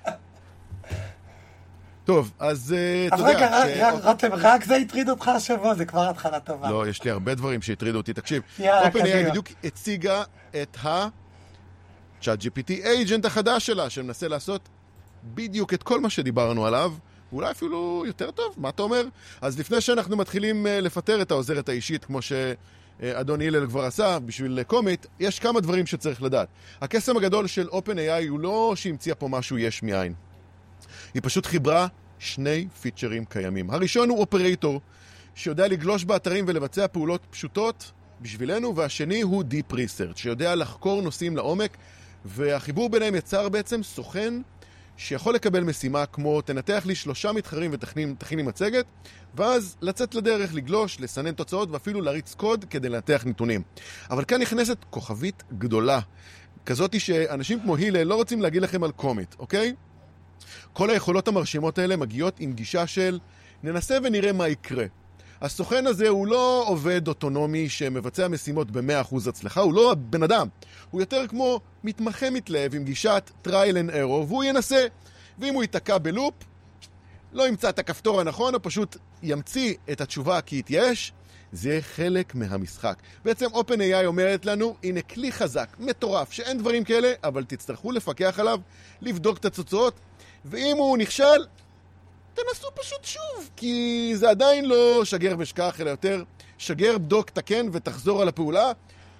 Speaker 1: טוב, אז
Speaker 2: אז רגע, רותם, רק זה הטריד אותך השבוע, זה כבר התחלה טובה.
Speaker 1: לא, יש לי הרבה דברים שהטרידו אותי. תקשיב,
Speaker 2: יאללה,
Speaker 1: OpenAI
Speaker 2: קדימה.
Speaker 1: בדיוק הציגה את ה-ChatGPT Agent החדש שלה, שמנסה לעשות בדיוק את כל מה שדיברנו עליו, ואולי אפילו יותר טוב, מה אתה אומר? אז לפני שאנחנו מתחילים לפטר את העוזרת האישית, כמו שאדון הלל כבר עשה בשביל קומית, יש כמה דברים שצריך לדעת. הקסם הגדול של OpenAI הוא לא שהמציאה פה משהו יש מאין. היא פשוט חיברה 2 פיצ'רים קיימים. הראשון הוא אופרייטור, שיודע לגלוש באתרים ולבצע פעולות פשוטות בשבילנו, והשני הוא Deep Research, שיודע לחקור נושאים לעומק, והחיבור ביניהם יצר בעצם סוכן שיכול לקבל משימה כמו תנתח לי 3 מתחרים ותכיני מצגת, ואז לצאת לדרך, לגלוש, לסנן תוצאות ואפילו להריץ קוד כדי לנתח נתונים. אבל כאן נכנסת כוכבית גדולה, כזאת שאנשים כמו הלל לא רוצים להגיד לכם על קומית, אוקיי? כל היכולות המרשימות האלה מגיעות עם גישה של ננסה ונראה מה יקרה. הסוכן הזה הוא לא עובד אוטונומי שמבצע משימות ב-100% הצלחה, הוא לא בן אדם. הוא יותר כמו מתמחה מתלהב עם גישת trial and error, והוא ינסה. ואם הוא ייתקע בלופ, לא ימצא את הכפתור הנכון, או פשוט ימציא את התשובה כי יתייאש, זה יהיה חלק מהמשחק. בעצם OpenAI אומרת לנו, הנה כלי חזק, מטורף, שאין דברים כאלה, אבל תצטרכו לפקח עליו, לבדוק את התוצאות, ואם הוא נכשל, תנסו פשוט שוב, כי זה עדיין לא שגר ושכח, אלא יותר שגר, בדוק, תקן ותחזור על הפעולה.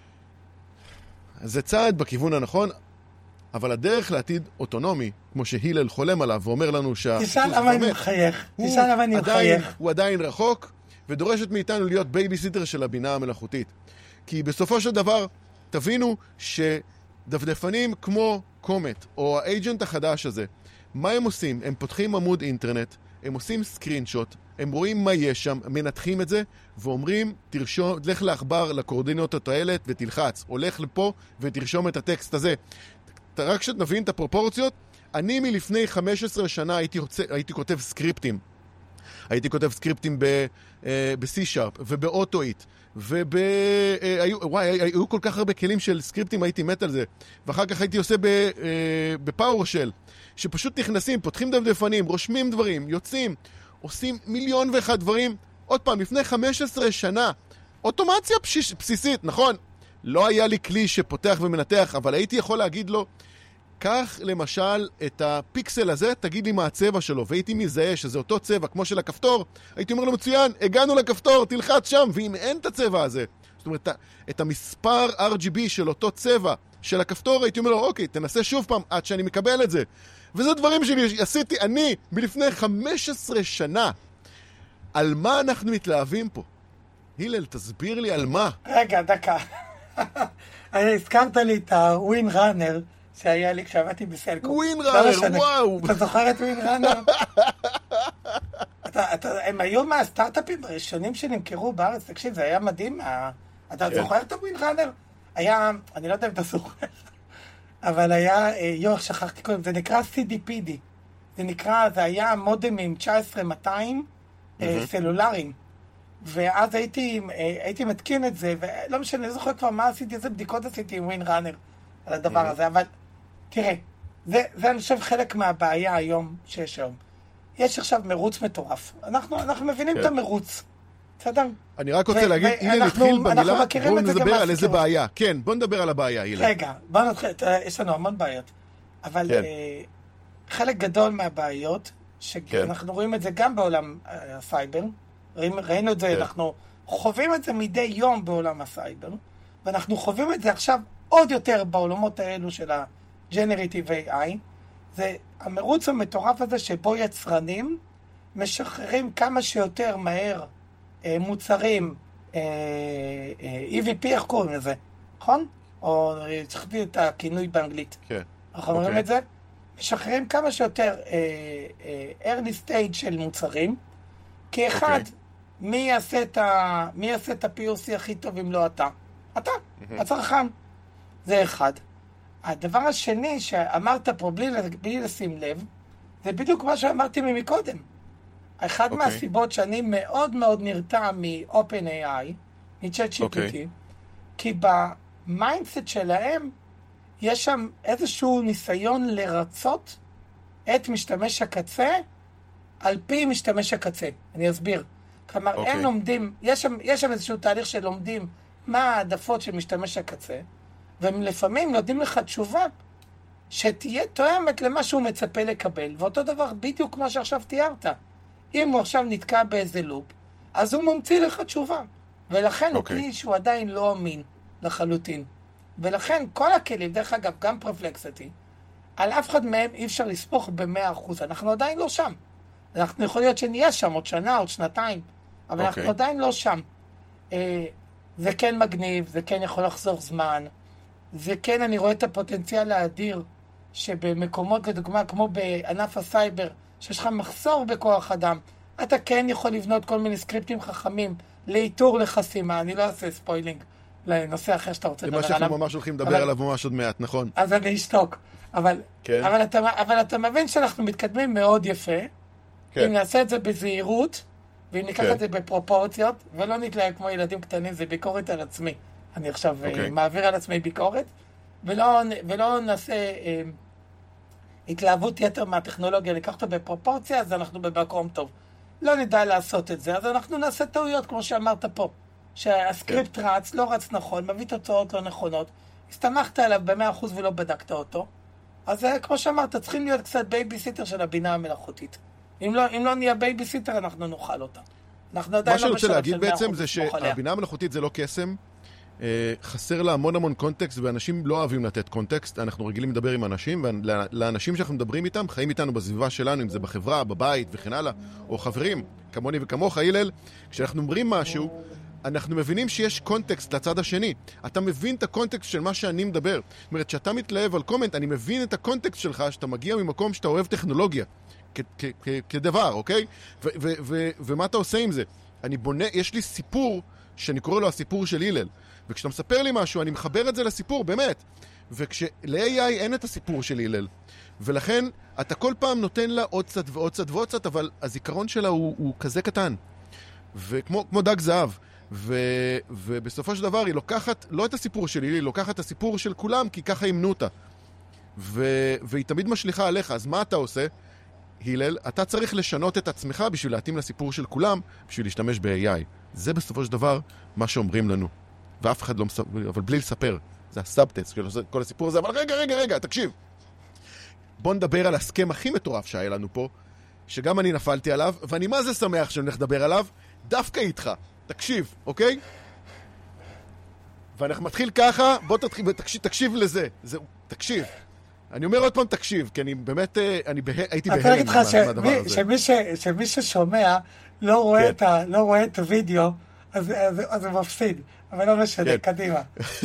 Speaker 1: זה צעד בכיוון הנכון, אבל הדרך לעתיד אוטונומי, כמו שהילל חולם עליו ואומר לנו
Speaker 2: תשאל למה אני מחייך.
Speaker 1: הוא עדיין רחוק, ודורשת מאיתנו להיות בייביסיטר של הבינה המלאכותית. כי בסופו של דבר, תבינו שדפדפנים כמו קומט, או האג'נט החדש הזה, מה הם עושים? הם פותחים עמוד אינטרנט, הם עושים סקרינשוט, הם רואים מה יש שם, מנתחים את זה, ואומרים, לך לעכבר לקורדינות האלה ותלחץ, הולך לפה ותרשום את הטקסט הזה. רק שנבין את הפרופורציות, אני מלפני 15 שנה הייתי כותב סקריפטים. הייתי כותב סקריפטים ב-C-Sharp ובאוטו-איט, היו כל כך הרבה כלים של סקריפטים, הייתי מת על זה. ואחר כך הייתי עושה בפאורשל, שפשוט נכנסים, פותחים דפדפנים, רושמים דברים, יוצאים, עושים 1,000,001 דברים. עוד פעם, לפני 15 שנה, אוטומציה בסיסית, נכון? לא היה לי כלי שפותח ומנתח, אבל הייתי יכול להגיד לו, קח למשל את הפיקסל הזה, תגיד לי מה הצבע שלו, והייתי מזהה שזה אותו צבע כמו של הכפתור, הייתי אומר לו מצוין, הגענו לכפתור, תלחץ שם, ואם אין את הצבע הזה, זאת אומרת, את המספר RGB של אותו צבע של הכפתור, הייתי אומר לו, אוקיי, תנסה שוב פעם עד שאני מקבל את זה. וזה דברים שלי עשיתי אני מלפני 15 שנה. על מה אנחנו מתלהבים פה? הלל, תסביר לי על מה.
Speaker 2: רגע, דקה. הזכרת לי את הווין ראנר שהיה לי כשעבדתי בסלקום.
Speaker 1: ווין ראנר, וואו.
Speaker 2: אתה זוכר את ווין ראנר? הם היו מהסטארט-אפים הראשונים שנמכרו בארץ. תקשיב, זה היה מדהים. אתה זוכר את הווין ראנר? היה, אני לא יודע אם אתה זוכר. אבל היה, שכחתי קודם, זה נקרא CDPD. זה היה מודמים 19200 סלולריים. ואז הייתי מתקין את זה, ולא משנה, אני זוכר כבר מה עשיתי, איזה בדיקות עשיתי עם ווין ראנר על הדבר הזה, אבל תראה, זה אני חושב חלק מהבעיה היום שיש היום. יש עכשיו מרוץ מטורף. אנחנו מבינים את המרוץ. בסדר?
Speaker 1: אני רק רוצה להגיד, הלל התחיל במילה, בואו נדבר על איזה בעיה. כן, בואו נדבר על הבעיה, הלל.
Speaker 2: רגע, בואו נתחיל, יש לנו המון בעיות. אבל חלק גדול מהבעיות, שאנחנו רואים את זה גם בעולם הסייבר, ראינו את זה, אנחנו חווים את זה מדי יום בעולם הסייבר, ואנחנו חווים את זה עכשיו עוד יותר בעולמות האלו של ה-Generative AI, זה המרוץ המטורף הזה שבו יצרנים משחררים כמה שיותר מהר מוצרים, EVP, איך קוראים לזה? נכון? או צריכתי את הכינוי באנגלית.
Speaker 1: כן.
Speaker 2: אנחנו אומרים את זה? משחררים כמה שיותר early stage של מוצרים, כי אחד, מי יעשה את ה-POC הכי טוב אם לא אתה? אתה, הצרכן. זה אחד. הדבר השני שאמרת פה בלי לשים לב, זה בדיוק מה שאמרתי מקודם. אחד מהסיבות שאני מאוד מאוד נרתע מ-OpenAI, מ-ChatGPT, כי במיינדסט שלהם יש שם איזשהו ניסיון לרצות את משתמש הקצה על פי משתמש הקצה. אני אסביר. כלומר, הם לומדים, יש שם איזשהו תהליך שלומדים מה העדפות של משתמש הקצה, והם לפעמים נותנים לך תשובה שתהיה תואמת למה שהוא מצפה לקבל, ואותו דבר בדיוק כמו שעכשיו תיארת. אם הוא עכשיו נתקע באיזה לופ, אז הוא ממציא לך תשובה. ולכן הוא כלי שהוא עדיין לא אמין לחלוטין. ולכן כל הכלים, דרך אגב, גם פרפלקסיטי, על אף אחד מהם אי אפשר לספוך ב100%. אנחנו עדיין לא שם. אנחנו יכול להיות שנהיה שם עוד שנה, עוד שנתיים, אבל אנחנו עדיין לא שם. זה כן מגניב, זה כן יכול לחזור זמן, זה כן, אני רואה את הפוטנציאל האדיר, שבמקומות, לדוגמה, כמו בענף הסייבר, שיש לך מחסור בכוח אדם, אתה כן יכול לבנות כל מיני סקריפטים חכמים לאיתור לחסימה, אני לא אעשה ספוילינג לנושא אחר שאתה רוצה לדבר עליו.
Speaker 1: זה מה שאנחנו ממש הולכים לדבר עליו ממש עוד מעט, נכון?
Speaker 2: אז אני אשתוק. אבל אתה מבין שאנחנו מתקדמים מאוד יפה, אם נעשה את זה בזהירות, ואם ניקח את זה בפרופורציות, ולא נתלהג כמו ילדים קטנים, זה ביקורת על עצמי. אני עכשיו מעביר על עצמי ביקורת, ולא נעשה התלהבות יתר מהטכנולוגיה, ניקח אותה בפרופורציה, אז אנחנו במקום טוב. לא נדע לעשות את זה, אז אנחנו נעשה טעויות, כמו שאמרת פה. שהסקריפט רץ, לא רץ נכון, מביא תוצאות לא נכונות, הסתמכת עליו ב100% ולא בדקת אותו, אז כמו שאמרת, צריכים להיות קצת בייביסיטר של הבינה המלאכותית. אם לא נהיה בייביסיטר, אנחנו נאכל אותה.
Speaker 1: מה שאני רוצה להגיד בעצם זה שהבינה המלאכותית זה לא קסם, חסר לה המון קונטקסט, ואנשים לא אוהבים לתת קונטקסט. אנחנו רגילים לדבר עם אנשים, ולאנשים שאנחנו מדברים איתם, חיים איתנו בסביבה שלנו, אם זה בחברה, בבית וכן הלאה, או חברים, כמוני וכמוך, הלל, כשאנחנו אומרים משהו, אנחנו מבינים שיש קונטקסט לצד השני. אתה מבין את הקונטקסט של מה שאני מדבר. זאת אומרת, שאתה מתלהב על קומנט, אני מבין את הקונטקסט שלך, שאתה מגיע ממקום שאתה אוהב טכנולוגיה, כדבר, אוקיי? ומה אתה עושה עם זה? אני בונה, יש לי סיפור שאני קורא לו הסיפור של הלל. וכשאתה מספר לי משהו, אני מחבר את זה לסיפור, באמת. וכשל-AI אין את הסיפור של הלל. ולכן, אתה כל פעם נותן לה עוד קצת ועוד קצת ועוד קצת, אבל הזיכרון שלה הוא כזה קטן. וכמו דג זהב. ובסופו של דבר היא לוקחת, לא את הסיפור שלי, היא לוקחת את הסיפור של כולם, כי ככה ימנו אותה. והיא תמיד משליחה עליך. אז מה אתה עושה? הלל, אתה צריך לשנות את עצמך בשביל להתאים לסיפור של כולם, בשביל להשתמש ב-AI. זה בסופו של דבר מה שאומרים לנו. ואף אחד לא מספר, אבל בלי לספר. זה הסאבטקסט, כל הסיפור הזה. אבל רגע, תקשיב. בוא נדבר על הסכם הכי מטורף שהיה לנו פה, שגם אני נפלתי עליו, ואני מה זה שמח שאני הולך לדבר עליו, דווקא איתך. תקשיב, אוקיי? ואנחנו מתחיל ככה, בוא תקשיב לזה. תקשיב. אני אומר עוד פעם תקשיב, כי אני באמת, הייתי בהלם מהדבר הזה.
Speaker 2: שמי ששומע לא רואה את הוידאו, אז הוא מפסיד. אבל לא משנה, קדימה.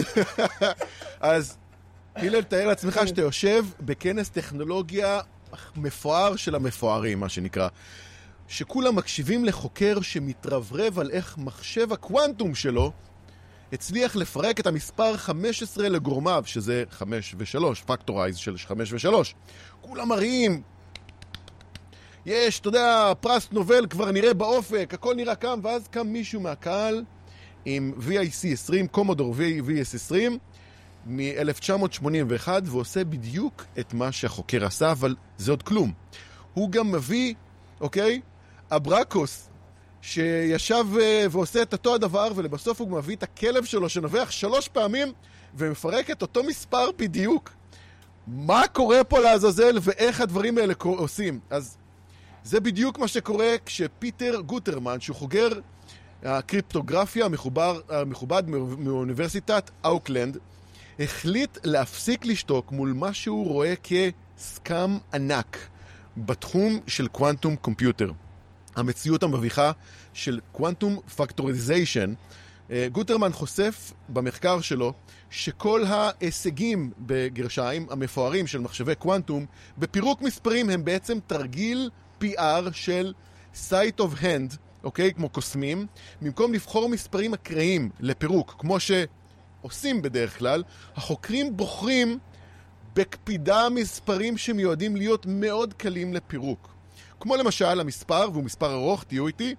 Speaker 1: אז, הלל, תאר לעצמך שאתה יושב בכנס טכנולוגיה מפואר של המפוארים, מה שנקרא. שכולם מקשיבים לחוקר שמתרברב על איך מחשב הקוונטום שלו הצליח לפרק את המספר 15 לגורמיו, שזה 5 ו-3, פקטורייז של 5 ו-3. כולם מראים, יש, אתה יודע, פרס נובל כבר נראה באופק, הכל נראה קם, ואז קם מישהו מהקהל עם VIC 20, קומודור VS 20, מ-1981, ועושה בדיוק את מה שהחוקר עשה, אבל זה עוד כלום. הוא גם מביא, אוקיי, אברקוס, שישב ועושה את אותו הדבר, ולבסוף הוא מביא את הכלב שלו שנובח 3 פעמים, ומפרק את אותו מספר בדיוק. מה קורה פה לעזאזל, ואיך הדברים האלה עושים? אז זה בדיוק מה שקורה כשפיטר גוטרמן, שהוא חוגר הקריפטוגרפיה המכובד מאוניברסיטת אוקלנד, החליט להפסיק לשתוק מול מה שהוא רואה כסקאם ענק בתחום של קוונטום קומפיוטר. המציאות המביכה של קוונטום פקטוריזיישן. גוטרמן חושף במחקר שלו שכל ההישגים בגרשיים המפוארים של מחשבי קוונטום בפירוק מספרים הם בעצם תרגיל PR של sleight of hand, אוקיי? כמו קוסמים, במקום לבחור מספרים אקראיים לפירוק, כמו שעושים בדרך כלל, החוקרים בוחרים בקפידה מספרים שמיועדים להיות מאוד קלים לפירוק. כמו למשל המספר, והוא מספר ארוך, תהיו איתי,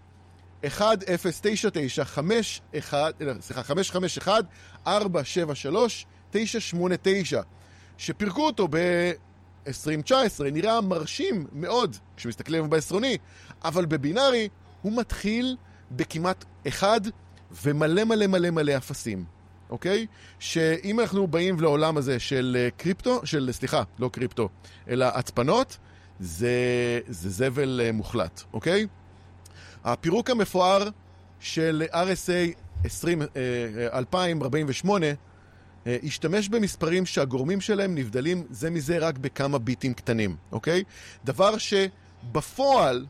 Speaker 1: 1-0-9-9-551-473-989, שפירקו אותו ב-2019, נראה מרשים מאוד כשמסתכלים בעשרוני, אבל בבינארי הוא מתחיל בכמעט 1 ומלא מלא מלא מלא אפסים, אוקיי? שאם אנחנו באים לעולם הזה של קריפטו, לא קריפטו, אלא הצפנות, זה זבל מוחלט, אוקיי? הפירוק המפואר של RSA 2048 השתמש במספרים שהגורמים שלהם נבדלים זה מזה רק בכמה ביטים קטנים, אוקיי? דבר שבפועל,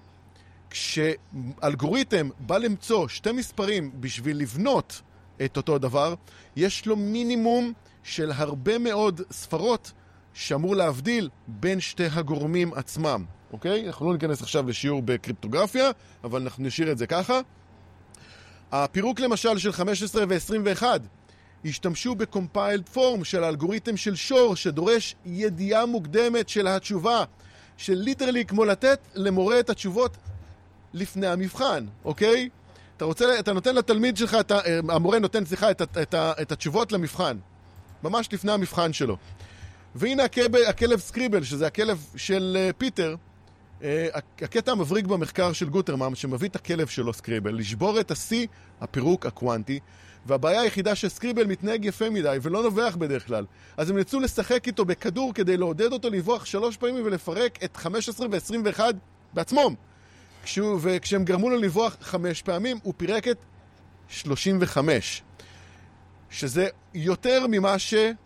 Speaker 1: כשאלגוריתם בא למצוא 2 מספרים בשביל לבנות את אותו דבר, יש לו מינימום של הרבה מאוד ספרות שאמור להבדיל בין 2 הגורמים עצמם, אוקיי? אנחנו לא ניכנס עכשיו לשיעור בקריפטוגרפיה, אבל אנחנו נשאיר את זה ככה. הפירוק למשל של 15 ו-21 השתמשו בקומפיילד פורם של האלגוריתם של שור, שדורש ידיעה מוקדמת של התשובה, של ליטרלי כמו לתת למורה את התשובות לפני המבחן, אוקיי? אתה נותן לתלמיד שלך, המורה נותן את התשובות למבחן, ממש לפני המבחן שלו. והנה הכלב סקריבל, שזה הכלב של פיטר, הקטע המבריק במחקר של גוטרמן, שמביא את הכלב שלו סקריבל, לשבור את השיא הפירוק הקוונטי, והבעיה היחידה שסקריבל מתנהג יפה מדי ולא נובח בדרך כלל. אז הם יצאו לשחק איתו בכדור כדי לעודד אותו לבוח 3 פעמים ולפרק את 15 ו-21 בעצמם. וכשהם גרמו לו לבוח 5 פעמים, הוא פירק את 35. שזה יותר ממה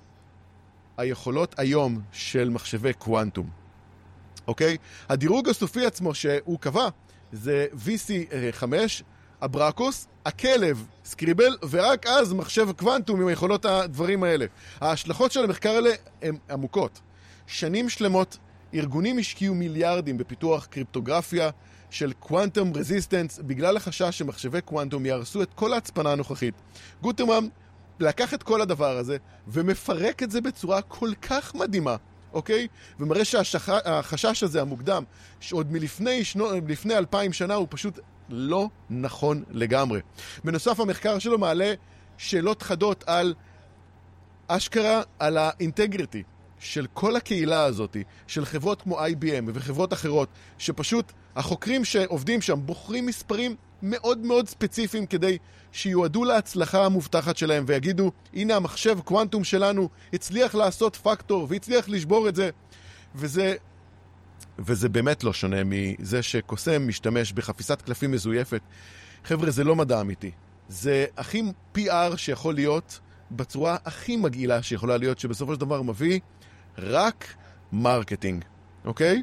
Speaker 1: היכולות היום של מחשבי קוונטום. אוקיי? הדירוג הסופי עצמו שהוא קבע זה VC5, אברקוס, הכלב, סקריבל, ורק אז מחשב קוונטום עם היכולות הדברים האלה. ההשלכות של המחקר האלה הן עמוקות. שנים שלמות, ארגונים השקיעו מיליארדים בפיתוח קריפטוגרפיה של קוונטום רזיסטנס, בגלל החשש שמחשבי קוונטום יהרסו את כל ההצפנה הנוכחית. גוטרמן לקח את כל הדבר הזה ומפרק את זה בצורה כל כך מדהימה, אוקיי? ומראה שהחשש הזה המוקדם, שעוד מלפני 2000 שנה, הוא פשוט לא נכון לגמרי. בנוסף, המחקר שלו מעלה שאלות חדות על אשכרה, על האינטגריטי של כל הקהילה הזאת, של חברות כמו IBM וחברות אחרות, שפשוט החוקרים שעובדים שם בוחרים מספרים מאוד מאוד ספציפיים כדי שיועדו להצלחה המובטחת שלהם, ויגידו, הנה המחשב קוונטום שלנו הצליח לעשות פקטור והצליח לשבור את זה. וזה באמת לא שונה מזה שקוסם משתמש בחפיסת קלפים מזויפת. חבר'ה, זה לא מדע אמיתי. זה הכי PR שיכול להיות, בצורה הכי מגעילה שיכולה להיות, שבסופו של דבר מביא רק מרקטינג, אוקיי?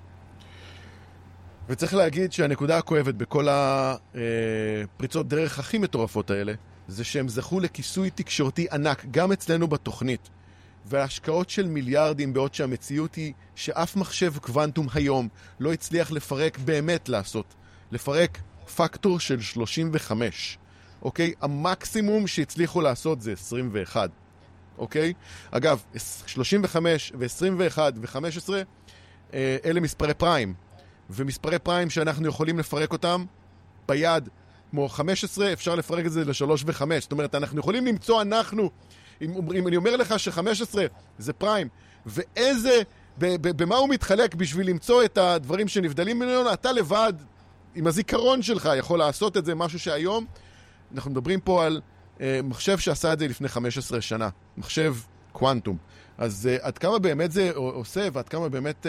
Speaker 1: וצריך להגיד שהנקודה הכואבת בכל הפריצות דרך הכי מטורפות האלה, זה שהם זכו לכיסוי תקשורתי ענק, גם אצלנו בתוכנית, וההשקעות של מיליארדים, בעוד שהמציאות היא שאף מחשב קוונטום היום לא הצליח לפרק באמת לפרק פקטור של 35, אוקיי? המקסימום שהצליחו לעשות זה 21, אוקיי? אגב, 35 ו-21 ו-15, אלה מספרי פריים. ומספרי פריים שאנחנו יכולים לפרק אותם ביד, כמו 15, אפשר לפרק את זה ל-3 ו-5. זאת אומרת, אנחנו יכולים למצוא אם אני אומר לך ש-15 זה פריים, ואיזה, במה הוא מתחלק בשביל למצוא את הדברים שנבדלים ממנו, אתה לבד, עם הזיכרון שלך, יכול לעשות את זה, משהו שהיום, אנחנו מדברים פה על מחשב שעשה את זה לפני 15 שנה, מחשב קוונטום. אז עד כמה באמת זה עושה, ועד כמה באמת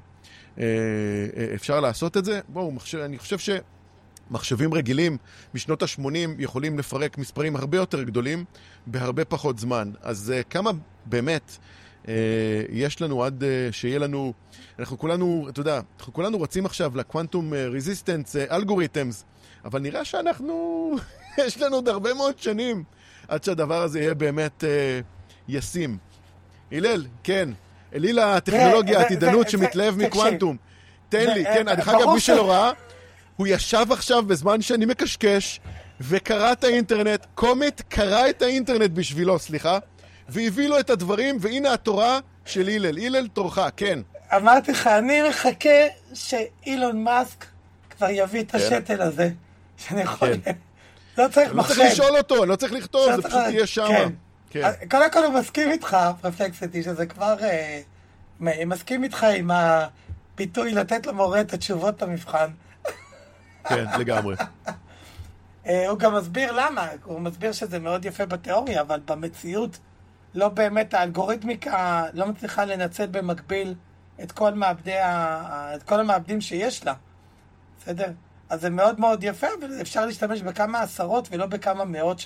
Speaker 1: אפשר לעשות את זה? בואו, אני חושב שמחשבים רגילים משנות ה-80 יכולים לפרק מספרים הרבה יותר גדולים בהרבה פחות זמן. אז כמה באמת יש לנו עד שיהיה לנו, אנחנו כולנו, אתה יודע, אנחנו כולנו רצים עכשיו לקוונטום רזיסטנס אלגוריתמס, אבל נראה שאנחנו, יש לנו עוד הרבה מאוד שנים עד שהדבר הזה יהיה באמת ישים. הלל, כן, אליל הטכנולוגיה, העתידנות שמתלהב מקוונטום. תן לי, כן, דרך אגב, מי שלא ראה, הוא ישב עכשיו בזמן שאני מקשקש, וקרא את האינטרנט, קומט קרא את האינטרנט בשבילו, סליחה, והביא לו את הדברים, והנה התורה של הלל. הלל תורך, כן.
Speaker 2: אמרתי לך, אני מחכה שאילון מאסק כבר יביא את השתל הזה, שאני יכול... לא צריך מחשב.
Speaker 1: לא צריך לשאול אותו, לא צריך לכתוב, זה פשוט יהיה שם.
Speaker 2: קודם כל הוא מסכים איתך, פרפלקסיטי, שזה כבר... מסכים איתך עם הפיתוי לתת למורה את התשובות למבחן.
Speaker 1: כן, לגמרי.
Speaker 2: הוא גם מסביר למה, הוא מסביר שזה מאוד יפה בתיאוריה, אבל במציאות לא באמת האלגוריתמיקה לא מצליחה לנצל במקביל את כל המעבדים שיש לה. בסדר? אז זה מאוד מאוד יפה, ואפשר להשתמש בכמה עשרות ולא בכמה מאות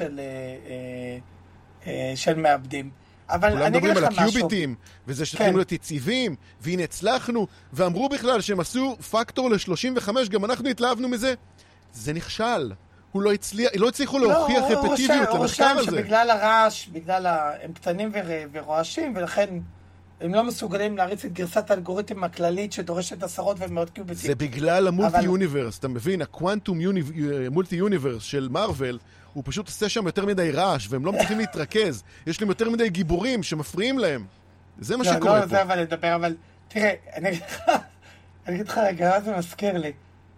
Speaker 2: של מעבדים. אבל אני אגיד לך משהו.
Speaker 1: כולם מדברים על הקיוביטים, וזה שתחילו לתציבים, והנה הצלחנו, ואמרו בכלל שהם עשו פקטור ל-35, גם אנחנו התלהבנו מזה. זה נכשל. לא הצליחו להוכיח רפטיביות למחקר הזה.
Speaker 2: הוא רושם שבגלל הרעש, הם קטנים ורועשים, ולכן הם לא מסוגלים להריץ את גרסת האלגוריתם הכללית שדורשת עשרות ומאות קיוביטים.
Speaker 1: זה בגלל המולטי-יוניברס, אתה מבין? הקוונטום מולטי-יוניברס של מארוול, הוא פשוט עושה שם יותר מדי רעש, והם לא מצליחים להתרכז. יש להם יותר מדי גיבורים שמפריעים להם. זה מה שקורה פה.
Speaker 2: לא, זה אבל לדבר, אבל תראה, אני אגיד לך רגע, זה מזכיר לי,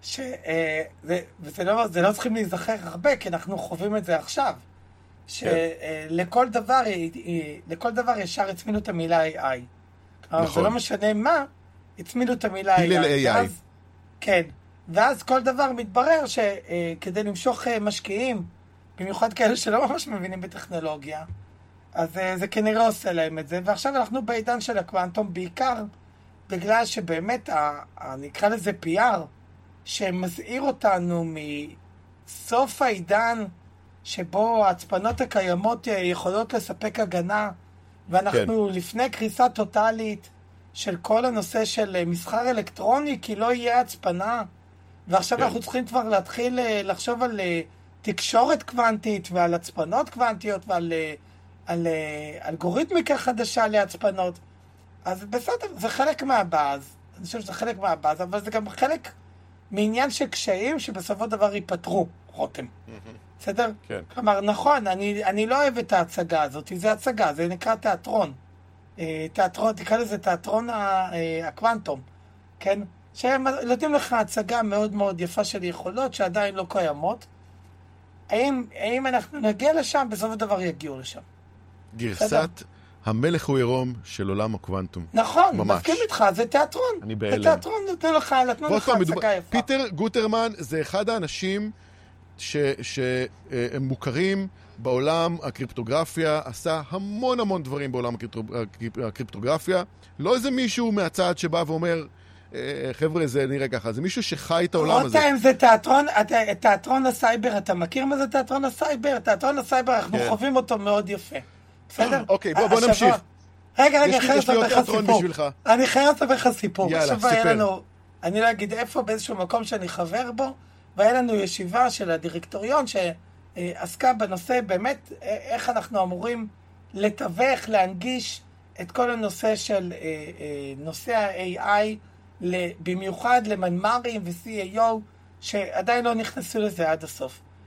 Speaker 2: וזה לא צריכים להיזכר הרבה, כי אנחנו חווים את זה עכשיו, שלכל דבר ישר הצמינו את המילה AI. נכון. זה לא משנה מה, הצמינו את המילה AI. כן, ואז כל דבר מתברר שכדי למשוך משקיעים, במיוחד כאלה שלא ממש מבינים בטכנולוגיה, אז זה כנראה עושה להם את זה, ועכשיו אנחנו בעידן של הקוונטום בעיקר, בגלל שבאמת, נקרא לזה PR, שמזהיר אותנו מסוף העידן, שבו ההצפנות הקיימות יכולות לספק הגנה, ואנחנו לפני קריסה טוטלית של כל הנושא של מסחר אלקטרוני, כי לא יהיה הצפנה, ועכשיו אנחנו צריכים כבר להתחיל לחשוב על תקשורת קוונטית ועל הצפנות קוונטיות ועל אלגוריתמיקה חדשה להצפנות. אז בסדר, זה חלק מהבאז. אני חושב שזה חלק מהבאז, אבל זה גם חלק מעניין של קשיים שבסופו דבר ייפטרו, רותם. בסדר?
Speaker 1: כן.
Speaker 2: כלומר, נכון, אני לא אוהב את ההצגה הזאת, זה הצגה, זה נקרא תיאטרון. תיאטרון, תקרא לזה תיאטרון הקוונטום, כן? שהם נותנים לך הצגה מאוד מאוד יפה של יכולות שעדיין לא קיימות. האם אנחנו נגיע לשם, בסוף הדבר יגיעו לשם.
Speaker 1: גרסת המלך הוא עירום של עולם הקוונטום.
Speaker 2: נכון, מסכים איתך, זה תיאטרון.
Speaker 1: אני בהלם.
Speaker 2: זה תיאטרון, נותן לך הצגה יפה.
Speaker 1: פיטר גוטרמן זה אחד האנשים שהם מוכרים בעולם הקריפטוגרפיה, עשה המון המון דברים בעולם הקריפטוגרפיה. לא איזה מישהו מהצד שבא ואומר, חבר'ה, זה נראה ככה, זה מישהו שחי את העולם הזה.
Speaker 2: רותם, זה תיאטרון הסייבר, אתה מכיר מה זה תיאטרון הסייבר? תיאטרון הסייבר, אנחנו חווים אותו מאוד יפה. בסדר?
Speaker 1: אוקיי, בוא נמשיך.
Speaker 2: רגע, אני חייב לספר לך סיפור. אני חייב לספר לך סיפור.
Speaker 1: יאללה, סיפר.
Speaker 2: אני לא אגיד איפה, באיזשהו מקום שאני חבר בו, והיה לנו ישיבה של הדירקטוריון שעסקה בנושא באמת איך אנחנו אמורים לתווך, להנגיש את כל הנושא של נושא ה-AI, במיוחד למנמ"רים ו-CAO, שעדיין לא נכנסו לזה עד הסוף.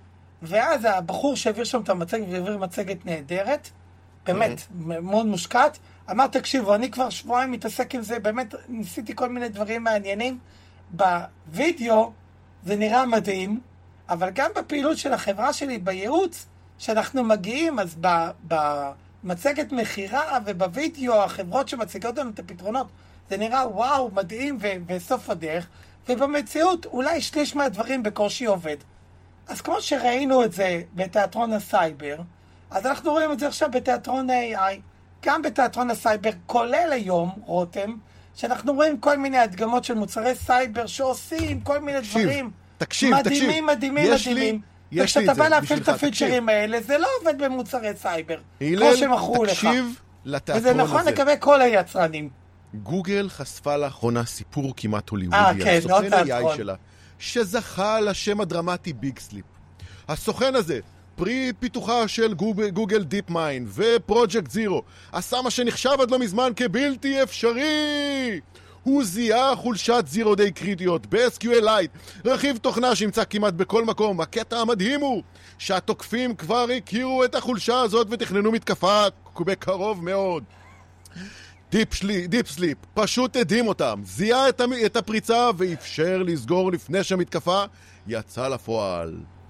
Speaker 2: ואז הבחור שהעביר שם את המצגת, והעביר מצגת נהדרת, באמת, מאוד מושקעת, אמר, תקשיבו, אני כבר שבועיים מתעסק עם זה, באמת ניסיתי כל מיני דברים מעניינים, בווידאו זה נראה מדהים, אבל גם בפעילות של החברה שלי, בייעוץ, שאנחנו מגיעים, אז במצגת מחירה ובווידאו, החברות שמציגות לנו את הפתרונות, זה נראה וואו, מדהים וסוף הדרך, ובמציאות אולי שליש מהדברים בקושי עובד. אז כמו שראינו את זה בתיאטרון הסייבר, אז אנחנו רואים את זה עכשיו בתיאטרון ה-AI, גם בתיאטרון הסייבר, כולל היום, רותם, שאנחנו רואים כל מיני הדגמות של מוצרי סייבר שעושים כל מיני דברים מדהימים, מדהימים. וכשאתה בא להפעיל את הפיצ'רים האלה, זה לא עובד במוצרי סייבר, כמו שמכרו לך.
Speaker 1: תקשיב לתיאטרון הזה.
Speaker 2: וזה נכון לגבי כל היצרנים.
Speaker 1: גוגל חשפה לאחרונה סיפור כמעט הוליוודי על סוכן ה-AI שלה, שזכה לשם הדרמטי ביג סליפ. הסוכן הזה, פרי פיתוחה של גוגל דיפ מיינד ופרויקט זירו, עשה מה שנחשב עד לא מזמן כבלתי אפשרי. הוא זיהה חולשת זירו די קריטיות ב-SQLite, רכיב תוכנה שנמצא כמעט בכל מקום. הקטע המדהים הוא שהתוקפים כבר הכירו את החולשה הזאת ותכננו מתקפה בקרוב מאוד. דיפ סליפ פשוט הדהים אותם, זיהה את הפריצה ואפשר לסגור לפני שהמתקפה יצא לפועל.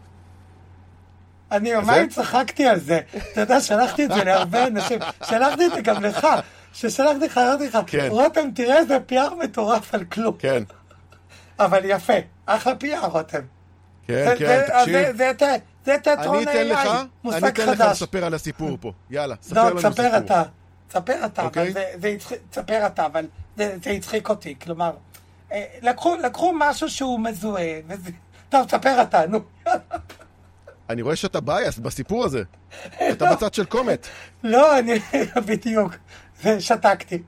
Speaker 2: אני יומיים צחקתי על זה. אתה יודע, שלחתי את זה להרבה אנשים. שלחתי את זה גם לך. ששלחתי לך, אמרתי לך, רותם, תראה איזה PR מטורף על כלום.
Speaker 1: כן.
Speaker 2: אבל יפה. אחלה PR, רותם.
Speaker 1: כן, תקשיב.
Speaker 2: זה תיאטרון AI, מושג חדש.
Speaker 1: אני אתן לך לספר על הסיפור פה. יאללה, ספר לנו סיפור.
Speaker 2: ספר אתה, אבל זה יצחיק אותי. כלומר, לקחו משהו שהוא מזוהה. טוב, ספר אתה, נו.
Speaker 1: אני רואה שאתה בייס בסיפור הזה. אתה בצד של קומט.
Speaker 2: לא, אני בדיוק. ושתקתי.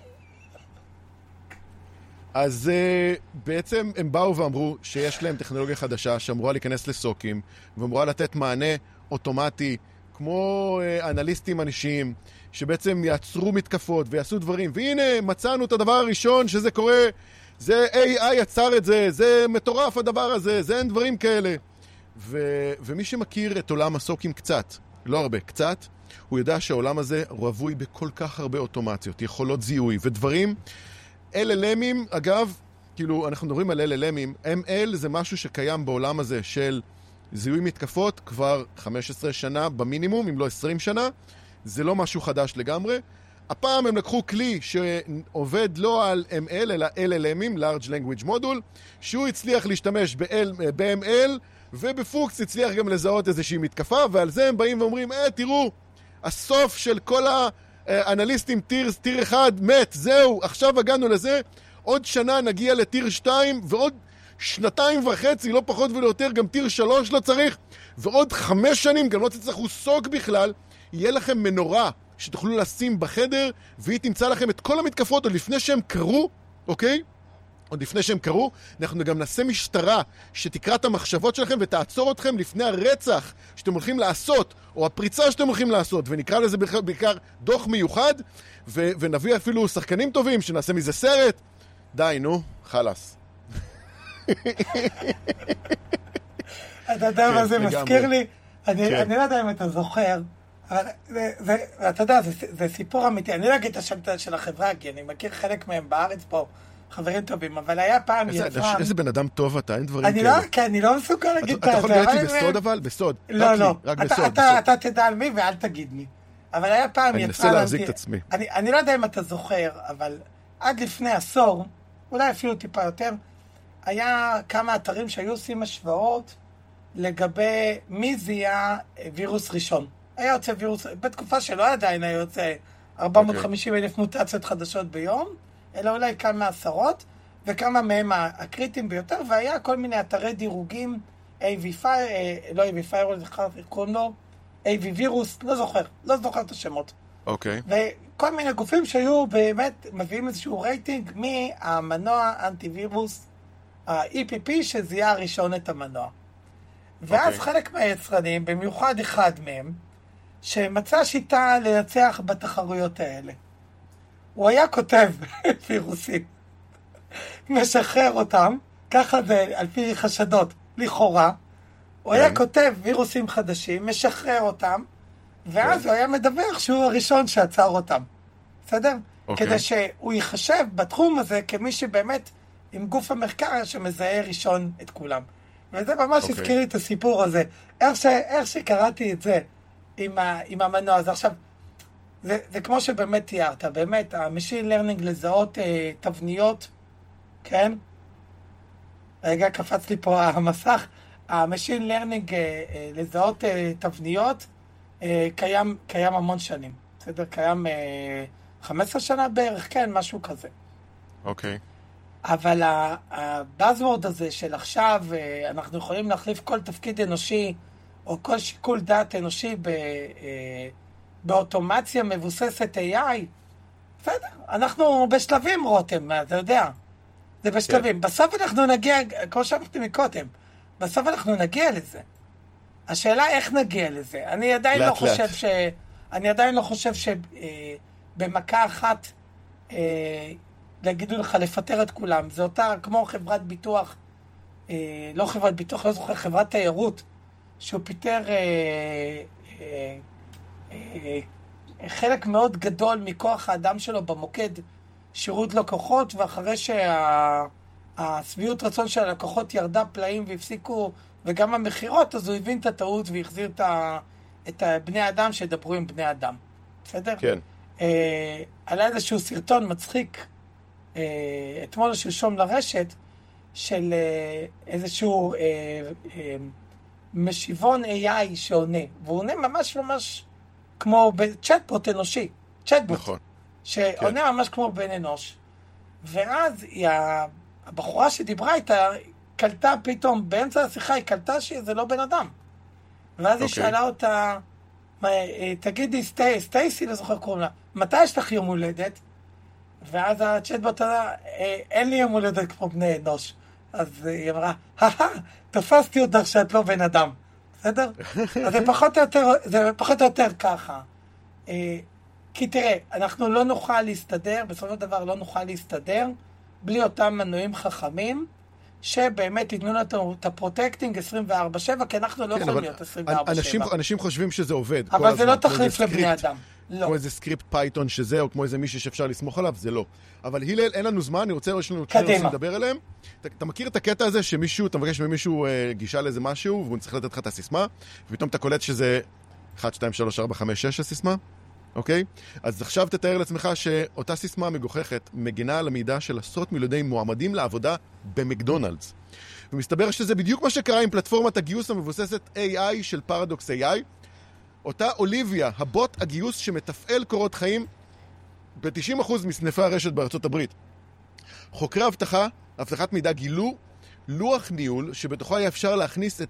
Speaker 1: אז בעצם הם באו ואמרו שיש להם טכנולוגיה חדשה שאמורה להיכנס לסוקים, ואמורה לתת מענה אוטומטי, כמו אנליסטים אנשיים, שבעצם יעצרו מתקפות ויעשו דברים. והנה, מצאנו את הדבר הראשון שזה קורה, זה AI יצר את זה, זה מטורף הדבר הזה, זה אין דברים כאלה. ומי שמכיר את עולם הסוקים קצת, לא הרבה, קצת, הוא יודע שהעולם הזה רבוי בכל כך הרבה אוטומציות, יכולות זיהוי ודברים. LLMים, אגב, כאילו אנחנו מדברים על LLMים, ML זה משהו שקיים בעולם הזה של זיהוי מתקפות כבר 15 שנה במינימום, אם לא 20 שנה, זה לא משהו חדש לגמרי. הפעם הם לקחו כלי שעובד לא על ML אלא LLMים, Large Language Module, שהוא הצליח להשתמש ב-ML, ובפוקס הצליח גם לזהות איזושהי מתקפה, ועל זה הם באים ואומרים, תראו, הסוף של כל האנליסטים טיר 1 מת, זהו, עכשיו הגענו לזה, עוד שנה נגיע לטיר 2, ועוד 2.5, לא פחות ולא יותר, גם טיר 3 לא צריך, ועוד 5 שנים, גם לא תצטרכו סוק בכלל, יהיה לכם מנורה שתוכלו לשים בחדר, והיא תמצא לכם את כל המתקפות עוד לפני שהם קרו, אוקיי? עוד לפני שהם קרו, אנחנו גם נעשה משטרה שתקרא את המחשבות שלכם ותעצור אתכם לפני הרצח שאתם הולכים לעשות, או הפריצה שאתם הולכים לעשות, ונקרא לזה בעיקר דוח מיוחד, ונביא אפילו שחקנים טובים, שנעשה מזה סרט. די, נו, חלס.
Speaker 2: אתה יודע מה זה מזכיר לי? אני לא יודע אם אתה זוכר, אבל אתה יודע, זה סיפור אמיתי. אני לא אגיד את השם של החברה, כי אני מכיר חלק מהם בארץ פה, חברים טובים, אבל היה פעם יצרן...
Speaker 1: איזה בן אדם טוב אתה, אין דברים כאלה.
Speaker 2: אני לא מסוגל להגיד את זה.
Speaker 1: אתה יכול להגיד לי בסוד אבל? בסוד.
Speaker 2: לא.
Speaker 1: רק בסוד.
Speaker 2: אתה תדע על מי ואל תגיד מי. אבל היה פעם יצרן...
Speaker 1: אני אנסה להחזיק את עצמי.
Speaker 2: אני לא יודע אם אתה זוכר, אבל עד לפני עשור, אולי אפילו טיפה יותר, היה כמה אתרים שהיו עושים השוואות לגבי מי זיהה וירוס ראשון. היה יוצא וירוס... בתקופה שלא עדיין היה יוצא 450,000 מוטציות חדשות ביום, אלא אולי כמה עשרות, וכמה מהם הקריטיים ביותר, והיה כל מיני אתרי דירוגים, AV קוראים לו, AV וירוס, לא זוכר את השמות.
Speaker 1: אוקיי.
Speaker 2: וכל מיני גופים שהיו באמת מביאים איזשהו רייטינג מהמנוע אנטי-וירוס, ה-EPP, שזיהה הראשון את המנוע. ואז חלק מהיצרנים, במיוחד אחד מהם, שמצא שיטה לנצח בתחרויות האלה. הוא היה כותב וירוסים, משחרר אותם, ככה זה על פי חשדות, לכאורה, הוא היה כותב וירוסים חדשים, משחרר אותם, ואז הוא היה מדווח שהוא הראשון שעצר אותם. בסדר? כדי שהוא ייחשב בתחום הזה כמי שבאמת עם גוף המחקר שמזהה ראשון את כולם. וזה ממש הזכיר לי את הסיפור הזה. איך שקראתי את זה עם המנוע הזה. עכשיו, זה כמו שבאמת תיארת, באמת, המשין לרנינג לזהות תבניות, כן? רגע, קפץ לי פה המסך. המשין לרנינג לזהות תבניות קיים המון שנים. בסדר? קיים 15 שנה בערך, כן, משהו כזה.
Speaker 1: אוקיי.
Speaker 2: אבל הבאזוורד הזה של עכשיו, אנחנו יכולים להחליף כל תפקיד אנושי, או כל שיקול דעת אנושי באוטומציה מבוססת AI, בסדר, אנחנו בשלבים, רותם, אתה יודע. זה בשלבים. בסוף אנחנו נגיע, כמו שאמרתי מקודם, בסוף אנחנו נגיע לזה. השאלה איך נגיע לזה. אני עדיין לא חושב שבמכה אחת להגידו לך לפטר את כולם. זה אותה כמו חברת ביטוח, לא חברת ביטוח, לא זוכר, חברת תיירות, שהוא פיטר חלק מאוד גדול מכוח האדם שלו במוקד שירות לקוחות, ואחרי שהסביעות רצון של הלקוחות ירדה פלאים והפסיקו, וגם המחירות, אז הוא הבין את הטעות והחזיר את בני האדם שידברו עם בני אדם. בסדר?
Speaker 1: כן.
Speaker 2: עלה איזשהו סרטון מצחיק, אתמול או שלשום לרשת, של איזשהו משיבון AI שעונה, והוא עונה ממש ממש כמו צ'אטבוט אנושי, צ'אטבוט,
Speaker 1: נכון.
Speaker 2: שעונה ממש כמו בן אנוש. ואז הבחורה שדיברה איתה, קלטה פתאום, באמצע השיחה היא קלטה שזה לא בן אדם. ואז היא שאלה אותה, תגידי, סטייסי, לא זוכר קוראים לה, מתי יש לך יום הולדת? ואז הצ'אטבוט אמרה, אין לי יום הולדת כמו בני אנוש. אז היא אמרה, תפסתי אותך שאת לא בן אדם. בסדר? אז זה פחות או יותר ככה. כי תראה, אנחנו לא נוכל להסתדר, בסופו של דבר לא נוכל להסתדר, בלי אותם מנועים חכמים, שבאמת ייתנו לנו את הפרוטקטינג 24/7, כי אנחנו לא יכולים להיות 24/7.
Speaker 1: אנשים חושבים שזה עובד.
Speaker 2: אבל זה לא תחליף לבני אדם.
Speaker 1: כמו איזה סקריפט פייתון שזה, או כמו איזה מישהו שאפשר לסמוך עליו, זה לא. אבל הילל, אין לנו זמן, אני רוצה לדבר עליהם. אתה מכיר את הקטע הזה שמישהו, אתה מבקש ממישהו גישה לאיזה משהו, והוא צריך לתת לך את הסיסמה, ופתאום אתה קולט שזה 1, 2, 3, 4, 5, 6 הסיסמה? אוקיי? אז עכשיו תתאר לעצמך שאותה סיסמה מגוחכת מגינה על המידע של עשרות מיליוני מועמדים לעבודה במקדונלדס. ומסתבר שזה בדיוק מה שקרה עם פלטפורמת הגיוס המבוססת AI של פרדוקס AI. אותה אוליביה, הבוט הגיוס שמתפעל קורות חיים ב-90% מסניפי הרשת בארצות הברית. חוקרי אבטחת מידע גילו לוח ניהול שבתוכו היה אפשר להכניס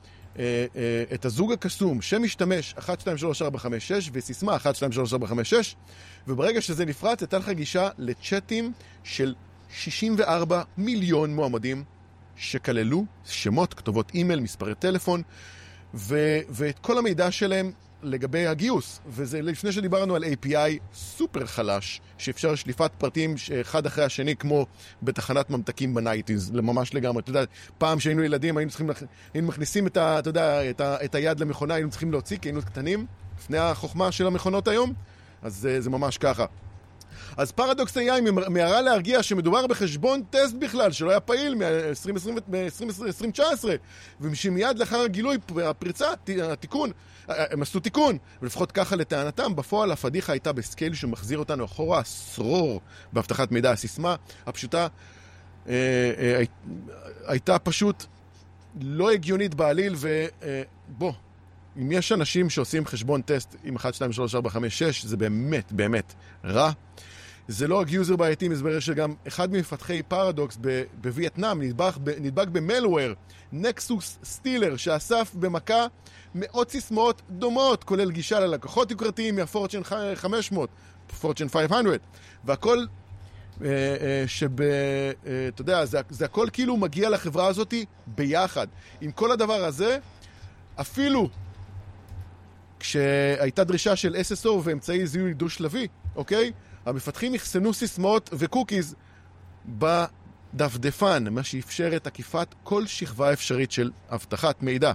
Speaker 1: את הזוג הקסום שמשתמש 1, 2, 3, 4, 5, 6 וסיסמה 1, 2, 3, 4, 5, 6, וברגע שזה נפרץ הייתה לך גישה לצ'אטים של 64 מיליון מועמדים שכללו שמות, כתובות אימייל, מספרי טלפון ואת כל המידע שלהם לגבי הגיוס. וזה לפני שדיברנו על API סופר חלש שאפשר שליפת פרטים אחד אחרי השני כמו בתחנת ממתקים בנייטיז, ממש לגמרי. אתה יודע, פעם שהיינו ילדים היינו מכניסים את היד למכונה, היינו צריכים להוציא כי היינו קטנים לפני החוכמה של המכונות היום. אז זה ממש ככה. אז פרדוקס AI מהרה להרגיע שמדובר בחשבון טסט בכלל, שלא היה פעיל מ-2019, ושמיד לאחר הגילוי, הפריצה, התיקון, הם עשו תיקון, ולפחות ככה לטענתם, בפועל הפדיחה הייתה בסקייל שמחזיר אותנו אחורה עשרור בהבטחת מידע. הסיסמה הפשוטה הייתה פשוט לא הגיונית בעליל, ובוא, אם יש אנשים שעושים חשבון טסט עם 1, 2, 3, 4, 5, 6, זה באמת, באמת רע. זה לא רק יוזר בעייתי, מסבר שגם אחד ממפתחי פרדוקס בווייטנאם נדבק במלוור, נקסוס סטילר, שאסף במכה מאות סיסמאות דומות, כולל גישה ללקוחות יוקרתיים מהפורצ'ן 500, פורצ'ן 500, והכל אתה יודע, זה הכל כאילו מגיע לחברה הזאת ביחד. עם כל הדבר הזה, אפילו כשהייתה דרישה של SSO ואמצעי זיהוי דו-שלבי, אוקיי? המפתחים יחסנו סיסמאות וקוקיז דפדפן, מה שאפשר את עקיפת כל שכבה אפשרית של הבטחת מידע.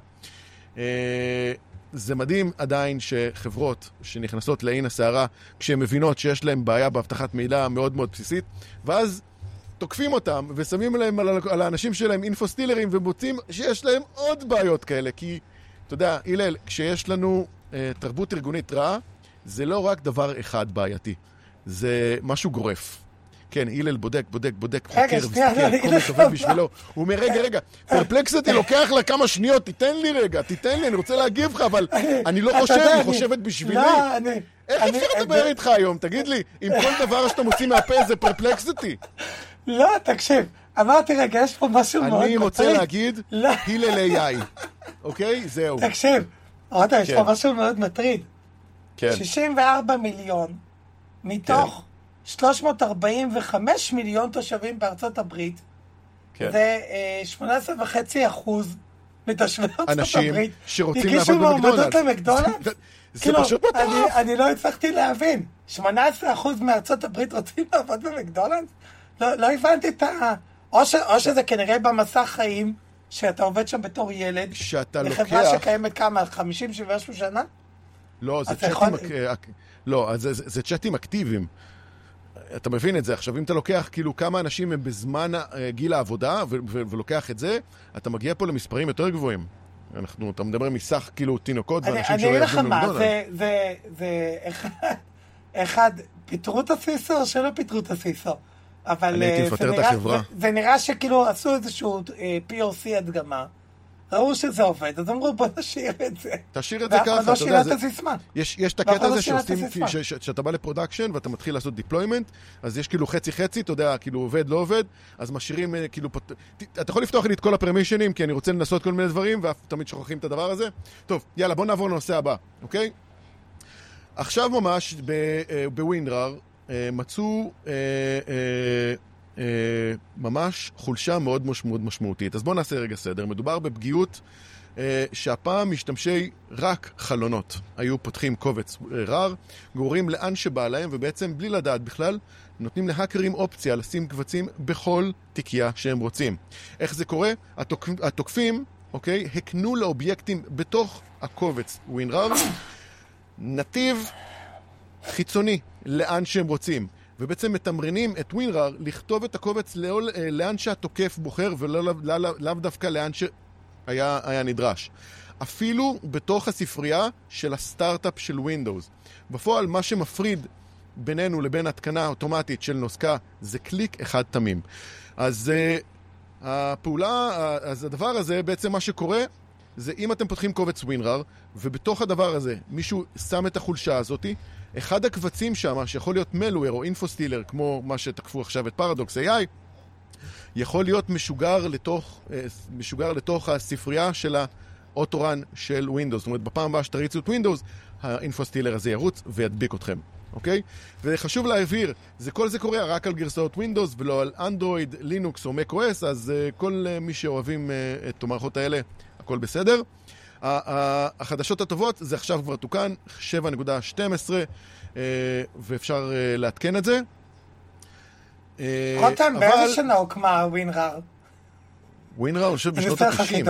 Speaker 1: זה מדהים עדיין שחברות שנכנסות לעין הסערה, כשהן מבינות שיש להן בעיה בהבטחת מידע מאוד מאוד בסיסית, ואז תוקפים אותם ושמים להם על האנשים שלהם אינפוסטילרים, ומוצאים שיש להם עוד בעיות כאלה, כי, אתה יודע, הלל, כשיש לנו תרבות ארגונית רעה, זה לא רק דבר אחד בעייתי, זה משהו גורף. כן, הלל בודק, חוקר וסתכל, כל מקווה בשבילו. הוא אומר, רגע, פרפלקסיטי לוקח לה כמה שניות, תיתן לי, אני רוצה להגיב לך, אבל אני לא חושב, היא חושבת בשבילי. איך אפשר לדבר איתך היום? תגיד לי, אם כל דבר שאתה מוציא מהפה זה פרפלקסיטי.
Speaker 2: לא, תקשיב, אמרתי רגע, יש פה משהו מאוד מטריד.
Speaker 1: אני רוצה להגיד, הלל AI. אוקיי? זהו.
Speaker 2: תקשיב, יש פה משהו מאוד מטריד. 64 מיליון מתוך 345 מיליון תושבים בארצות הברית, זה 18.5% מתושבי ארצות הברית.
Speaker 1: אנשים שרוצים לעבוד
Speaker 2: הגישו מועמדות
Speaker 1: למקדונלדס.
Speaker 2: זה פשוט מטורף. אני לא הצלחתי להבין. 18% מארצות הברית רוצים לעבוד במקדונלדס? לא הבנתי את ה... או שזה כנראה במסע חיים, שאתה עובד שם בתור ילד, לחברה שקיימת כמה, 50-70 שנה?
Speaker 1: לא, זה צ'אטים אקטיביים. אתה מבין את זה. עכשיו, אם אתה לוקח כאילו כמה אנשים הם בזמן גיל העבודה, ולוקח את זה, אתה מגיע פה למספרים יותר גבוהים. אתה מדבר מסך כאילו תינוקות ואנשים שלא יעבדו במקדונלדס.
Speaker 2: אני אגיד לך מה, זה אחד, פיתרו את הסיסו או שלא פיתרו את הסיסו?
Speaker 1: אני הייתי מפטר את החברה.
Speaker 2: זה נראה שכאילו עשו איזשהו POC הדגמה, ראו שזה עובד, אז אמרו בוא נשאיר את זה.
Speaker 1: תשאיר את זה ככה,
Speaker 2: לא שירת את הסיסמה.
Speaker 1: יש את הקטע הזה שעושים, שאתה בא לפרודקשן ואתה מתחיל לעשות דיפלוימנט, אז יש כאילו חצי, אתה יודע, כאילו עובד, לא עובד, אז משאירים כאילו, אתה יכול לפתוח לי את כל הפרמישנים, כי אני רוצה לנסות כל מיני דברים, ותמיד שוכחים את הדבר הזה. טוב, יאללה, בוא נעבור לנושא הבא, אוקיי? עכשיו ממש בווינרר מצאו ממש חולשה מאוד משמעותית. אז בואו נעשה רגע סדר. מדובר בפגיעות שהפעם משתמשי רק חלונות היו פותחים קובץ רר, גוררים לאן שבא להם, ובעצם בלי לדעת בכלל נותנים להאקרים אופציה לשים קבצים בכל תיקייה שהם רוצים. איך זה קורה? התוקפים, אוקיי, הקנו לאובייקטים בתוך הקובץ ווינרר נתיב חיצוני לאן שהם רוצים, ובעצם מתמרנים את ווינרר לכתוב את הקובץ לאן שהתוקף בוחר, ולאו דווקא לאן שהיה נדרש. אפילו בתוך הספרייה של הסטארט-אפ של ווינדוס. בפועל מה שמפריד בינינו לבין התקנה אוטומטית של נוסקה זה קליק אחד תמים. אז אז הדבר הזה, בעצם מה שקורה זה אם אתם פותחים קובץ ווינרר, ובתוך הדבר הזה מישהו שם את החולשה הזאת, אחד הקבצים שם, שיכול להיות מלוור או אינפוסטילר, כמו מה שתקפו עכשיו את פרדוקס AI, יכול להיות משוגר לתוך הספרייה של האוטורן של ווינדוס. זאת אומרת, בפעם הבאה שתריצו את ווינדוס, האינפוסטילר הזה ירוץ וידביק אתכם. אוקיי? וחשוב להעביר, כל זה קורה רק על גרסאות ווינדוס ולא על אנדרואיד, לינוקס או מק OS, אז כל מי שאוהבים את המערכות האלה, הכל בסדר. החדשות הטובות, זה עכשיו כבר תוקן, 7.12, ואפשר להתקן את זה.
Speaker 2: רותם, באיזה שנה הוקמה ווינרר?
Speaker 1: ווינרר, אני חושב בשנות ה-90.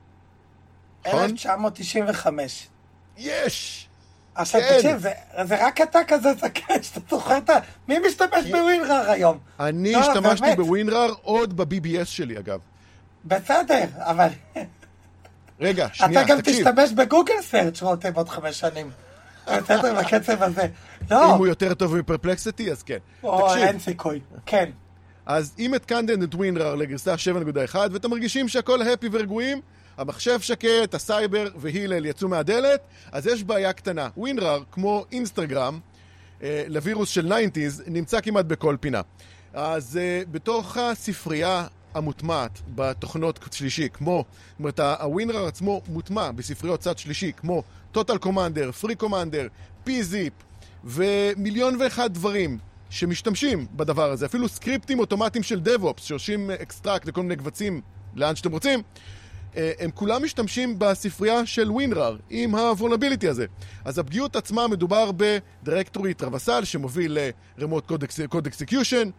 Speaker 2: 1995.
Speaker 1: יש!
Speaker 2: עכשיו תקשיב, זה רק אתה כזה זקן, שאתה זוכר את מי משתמש בווינרר היום?
Speaker 1: אני השתמשתי בווינרר עוד ב-BBS שלי, אגב.
Speaker 2: בסדר, אבל...
Speaker 1: רגע, שנייה,
Speaker 2: אתה גם תשתמש בגוגל סרצ' רותם עוד 5 שנים. בסדר, בקצב הזה.
Speaker 1: אם הוא יותר טוב מפרפלקסיטי, אז כן.
Speaker 2: תקשיב. אין סיכוי, כן.
Speaker 1: אז אם התקנתם את ווינרר לגרסה 7.1, ואתם מרגישים שהכל הפי ורגועים, המחשב שקט, הסייבר והילל יצאו מהדלת, אז יש בעיה קטנה. ווינרר, כמו אינסטגרם, לווירוס של 90s, נמצא כמעט בכל פינה. אז בתוך הספרייה המוטמעת בתוכנות שלישי, כמו, זאת אומרת, הווינרר עצמו מוטמע בספריות צד שלישי, כמו Total Commander, Free Commander, PZip, ומיליון ואחד דברים שמשתמשים בדבר הזה. אפילו סקריפטים אוטומטיים של DevOps, שעושים אקסטרקט לכל מיני קבצים לאן שאתם רוצים, הם כולם משתמשים בספרייה של ווינרר עם ה-vulnerability הזה. אז הפגיעות עצמה מדובר בדירקטורי טרווסל שמוביל ל-Remote Code Execution,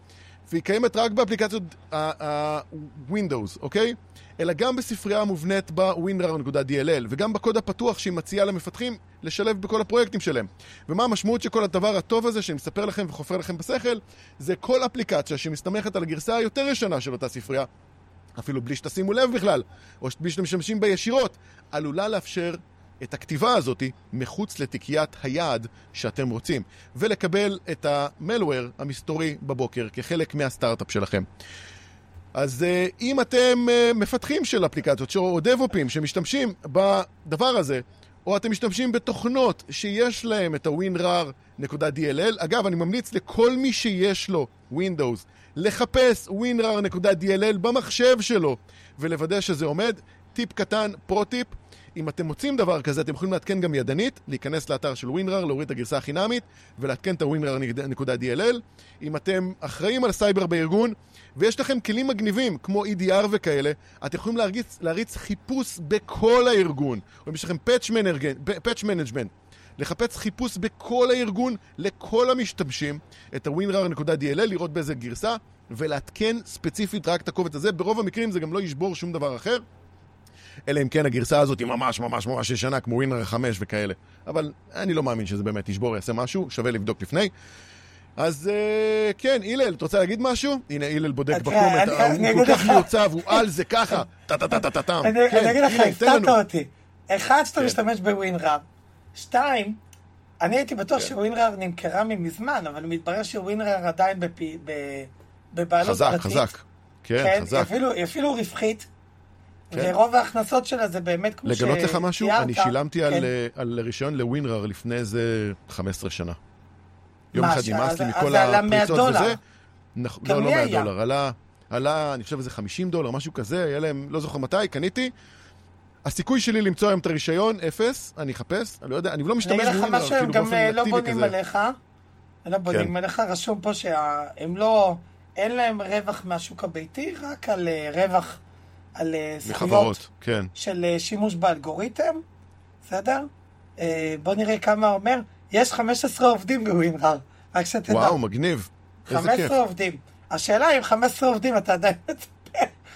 Speaker 1: והיא קיימת רק באפליקציות ה-Windows, אוקיי? אלא גם בספרייה המובנית ב-winrar.dll, וגם בקוד הפתוח שהיא מציעה למפתחים לשלב בכל הפרויקטים שלהם. ומה המשמעות של כל הדבר הטוב הזה שאני מספר לכם וחופר לכם בשכל? זה כל אפליקציה שמסתמכת על הגרסה היותר ישנה של אותה ספרייה, אפילו בלי שתשימו לב בכלל, או בלי שאתם משתמשים בה ישירות, עלולה לאפשר את הכתיבה הזאת מחוץ לתיקיית היעד שאתם רוצים, ולקבל את המלוור המסתורי בבוקר כחלק מהסטארט-אפ שלכם. אז אם אתם מפתחים של אפליקציות או דבופים שמשתמשים בדבר הזה, או אתם משתמשים בתוכנות שיש להם את ה-winrar.dll, אגב, אני ממליץ לכל מי שיש לו Windows לחפש winrar.dll במחשב שלו ולוודא שזה עומד. טיפ קטן, פרו-טיפ, אם אתם מוצאים דבר כזה, אתם יכולים להתקן גם ידנית, להיכנס לאתר של WinRAR, להוריד את הגרסה החינמית ולהתקן את ה-winrar.dll. אם אתם אחראים על סייבר בארגון ויש לכם כלים מגניבים כמו EDR וכאלה, אתם יכולים להריץ חיפוש בכל הארגון, או אם יש לכם patch management, לחפש חיפוש בכל הארגון לכל המשתמשים, את ה-winrar.dll, לראות באיזה גרסה ולהתקן ספציפית רק את הקובץ הזה. ברוב המקרים זה גם לא ישבור שום דבר אחר, אלא אם כן הגרסה הזאת היא ממש ממש ממש ישנה, כמו WinRAR 5 וכאלה. אבל אני לא מאמין שזה באמת ישבור, יעשה משהו, שווה לבדוק לפני. אז כן, אילל, אתה רוצה להגיד משהו? הנה, אילל בודק בקומט, הוא כל כך מיוצב, הוא על זה ככה, טה-טה-טה-טה-טם.
Speaker 2: אני אגיד לך, הפתעת אותי. אחד, שאתה משתמש בווינראר. 2, אני הייתי בטוח שווינראר נמכרה ממזמן, אבל מתברר שווינראר עדיין בבעלות פרטית.
Speaker 1: חזק. כן, חזק.
Speaker 2: היא אפילו רווחית. ורוב ההכנסות שלה זה באמת כמו
Speaker 1: לגלות לך משהו? אני שילמתי על רישיון לווינרר לפני איזה 15 שנה. יום אחד נמאס לי מכל הפריצות וזה. לא $100. עלה, אני חושב איזה $50, משהו כזה, היה להם, לא זוכר מתי, קניתי. הסיכוי שלי למצוא היום את הרישיון, 0, אני אחפש, אני לא יודע, אני לא משתמש בווינרר.
Speaker 2: אני אגיד לך משהו, הם גם לא בונים עליך. לא בונים עליך, רשום פה שהם לא, אין להם רווח מהשוק הביתי, רק על רווח על זכויות של שימוש באלגוריתם, בסדר? בוא נראה כמה אומר. יש 15 עובדים בווינרר, רק שתדע.
Speaker 1: וואו, מגניב.
Speaker 2: 15 עובדים. השאלה אם 15 עובדים אתה עדיין מצפה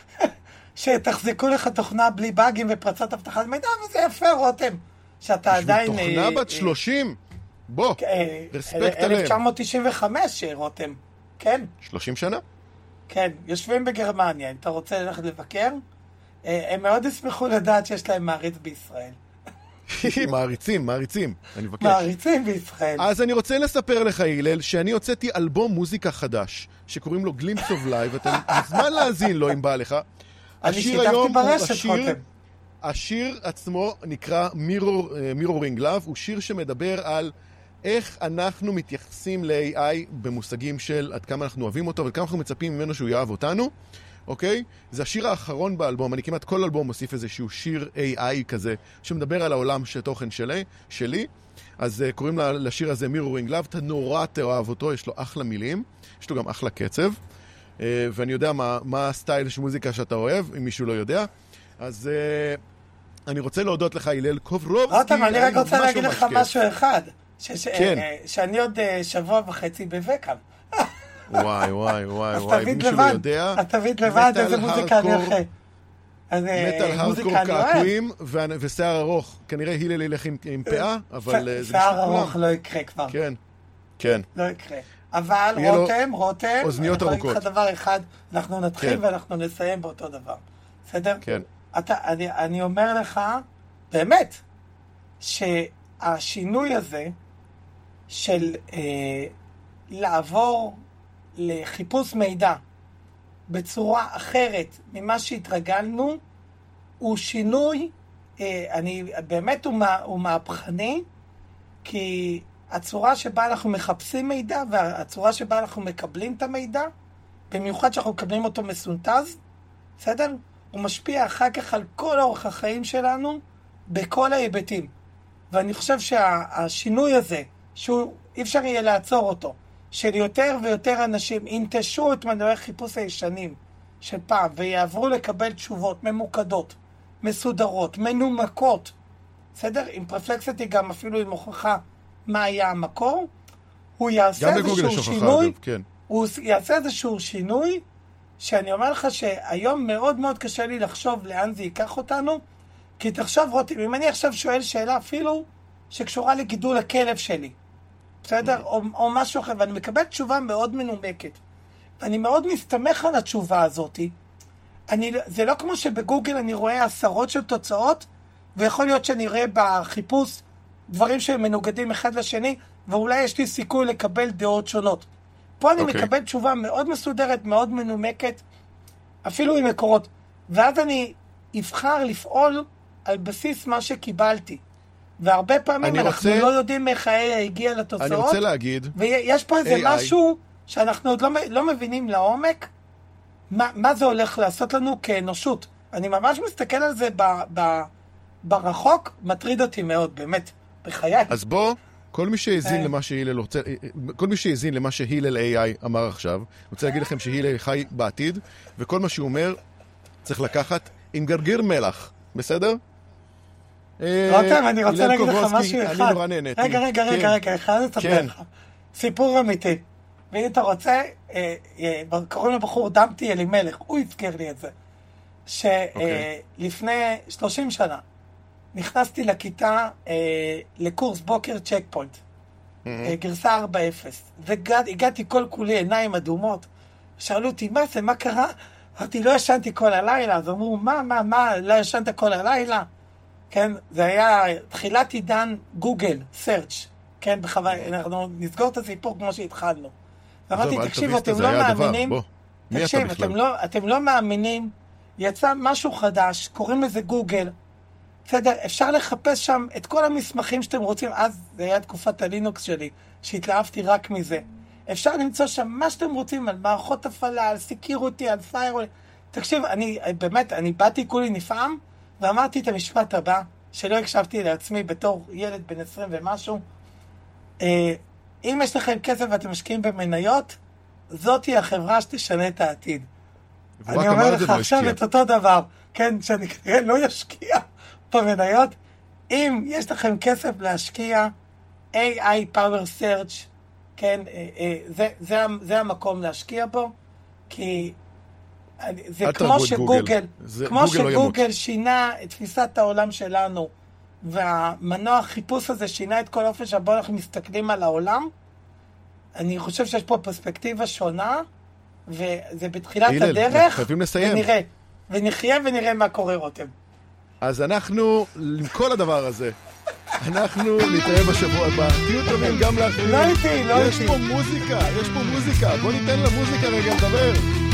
Speaker 2: שתחזיקו לך תוכנה בלי באגים ופרצות אבטחת מידע, וזה יפה, רותם. שאתה עדיין...
Speaker 1: בשביל תוכנה בת 30? בוא, רספקט עליהם.
Speaker 2: 1995, רותם. כן.
Speaker 1: 30 שנה?
Speaker 2: כן, יושבים בגרמניה, אם אתה רוצה ללכת לבקר, הם מאוד ישמחו לדעת שיש להם מעריץ בישראל.
Speaker 1: מעריצים, אני מבקש.
Speaker 2: מעריצים בישראל.
Speaker 1: אז אני רוצה לספר לך, הלל, שאני הוצאתי אלבום מוזיקה חדש, שקוראים לו Glimpse of Life, אתה מזמן להאזין לו אם בא לך.
Speaker 2: אני שיתפתי ברשת, רותם.
Speaker 1: השיר עצמו נקרא Mirroring Love, הוא שיר שמדבר על איך אנחנו מתייחסים ל-AI במושגים של עד כמה אנחנו אוהבים אותו, וכמה אנחנו מצפים ממנו שהוא יאהב אותנו, אוקיי? זה השיר האחרון באלבום, אני כמעט כל אלבום מוסיף איזשהו שיר AI כזה, שמדבר על העולם של תוכן שלי, אז קוראים לשיר הזה Mirroring Love, אתה נורא תאהב אותו, יש לו אחלה מילים, יש לו גם אחלה קצב, ואני יודע מה הסטייל של מוזיקה שאתה אוהב, אם מישהו לא יודע, אז אני רוצה להודות לך, הלל קוברובסקי.
Speaker 2: רותם, אני רק רוצה להגיד לך משהו אחד, שאני עוד שבוע וחצי בווקאם.
Speaker 1: וואי, מישהו לא יודע.
Speaker 2: אז תביד לבד איזה מוזיקה אני אוכל.
Speaker 1: מטל הרדקור קעקועים ושיער ארוך. כנראה הילל ילך עם פאה, אבל זה
Speaker 2: שיער ארוך לא יקרה כבר.
Speaker 1: כן.
Speaker 2: לא יקרה. אבל רותם,
Speaker 1: אוזניות
Speaker 2: אני
Speaker 1: ארוכות.
Speaker 2: אגיד לך דבר אחד, אנחנו נתחיל ואנחנו נסיים באותו דבר. בסדר?
Speaker 1: כן.
Speaker 2: אני אומר לך, באמת, שהשינוי הזה של לעבור לחיפוש מידע בצורה אחרת ממה שהתרגלנו, הוא שינוי, באמת הוא מהפכני, כי הצורה שבה אנחנו מחפשים מידע והצורה שבה אנחנו מקבלים את המידע, במיוחד שאנחנו מקבלים אותו מסונטז, בסדר? הוא משפיע אחר כך על כל אורח החיים שלנו בכל ההיבטים. ואני חושב שהשינוי הזה, שהוא אי אפשר יהיה לעצור אותו, של יותר ויותר אנשים ינטשו את מנועי חיפוש הישנים של פעם, ויעברו לקבל תשובות ממוקדות, מסודרות, מנומקות, בסדר? עם פרפלקסיטי גם אפילו עם הוכחה מה היה המקור, הוא יעשה איזשהו שינוי, הוא יעשה איזשהו שינוי, שאני אומר לך שהיום מאוד מאוד קשה לי לחשוב לאן זה ייקח אותנו, כי תחשוב רותם, אם אני עכשיו שואל שאלה אפילו שקשורה לגידול הכלב שלי, בסדר? או משהו אחר, ואני מקבל תשובה מאוד מנומקת. ואני מאוד מסתמך על התשובה הזאת. זה לא כמו שבגוגל אני רואה עשרות של תוצאות, ויכול להיות שאני רואה בחיפוש דברים שהם מנוגדים אחד לשני, ואולי יש לי סיכוי לקבל דעות שונות. פה אני מקבל תשובה מאוד מסודרת, מאוד מנומקת, אפילו עם מקורות. ואז אני אבחר לפעול על בסיס מה שקיבלתי. והרבה פעמים אנחנו לא יודעים איך הגיע לתוצאות.
Speaker 1: אני רוצה להגיד...
Speaker 2: ויש פה איזה משהו שאנחנו עוד לא מבינים לעומק, מה זה הולך לעשות לנו כאנושות. אני ממש מסתכל על זה ברחוק, מטריד אותי מאוד, באמת, בחיי.
Speaker 1: אז בוא, כל מי שהזין למה שהילל AI אמר עכשיו, רוצה להגיד לכם שהילל חי בעתיד, וכל מה שהוא אומר צריך לקחת עם גרגיר מלח, בסדר?
Speaker 2: רותם, אני רוצה להגיד לך משהו אחד.
Speaker 1: אני נורא נהניתי.
Speaker 2: רגע, אחד לספר לך. סיפור אמיתי. ואם אתה רוצה, קוראים לבחור דמתי אלימלך, הוא הזכיר לי את זה. שלפני 30 שנה נכנסתי לכיתה לקורס בוקר צ'ק פוינט, גרסה 4.0, והגעתי כל כולי עיניים אדומות, שאלו אותי, מה זה, מה קרה? אמרתי, לא ישנתי כל הלילה. אז אמרו, מה, לא ישנת כל הלילה? כן, זה היה תחילת עידן גוגל, סרצ', כן, אנחנו נסגור את הסיפור כמו שהתחלנו. אמרתי, תקשיב, אתם לא מאמינים, תקשיב, אתם לא מאמינים, יצא משהו חדש, קוראים לזה גוגל, בסדר, אפשר לחפש שם את כל המסמכים שאתם רוצים, אז זה היה תקופת הלינוקס שלי, שהתלהבתי רק מזה. אפשר למצוא שם מה שאתם רוצים, על מערכות הפעלה, על סקיוריטי, על פיירול. תקשיב, אני באתי כולי נפעם, ואמרתי את המשפט הבא, שלא הקשבתי לעצמי בתור ילד בן 20 ומשהו, אם יש לכם כסף ואתם משקיעים במניות, זאת היא החברה שתשנה את העתיד. אני אומר לך עכשיו את אותו דבר, כן, שאני כנראה לא ישקיע במניות. אם יש לכם כסף להשקיע, AI Power Search, כן, זה המקום להשקיע בו, כי זה כמו שגוגל שינה את תפיסת העולם שלנו, והמנוע החיפוש הזה שינה את כל אופן שבו אנחנו מסתכלים על העולם. אני חושב שיש פה פרספקטיבה שונה, וזה בתחילת הדרך.
Speaker 1: חייבים לסיים.
Speaker 2: ונחיה ונראה מה קורה, רותם.
Speaker 1: אז אנחנו, עם כל הדבר הזה, אנחנו נתראה בשבוע הבא. תהיו טובים גם לאחרים.
Speaker 2: לא איתי.
Speaker 1: יש פה מוזיקה. בוא ניתן למוזיקה רגע לדבר.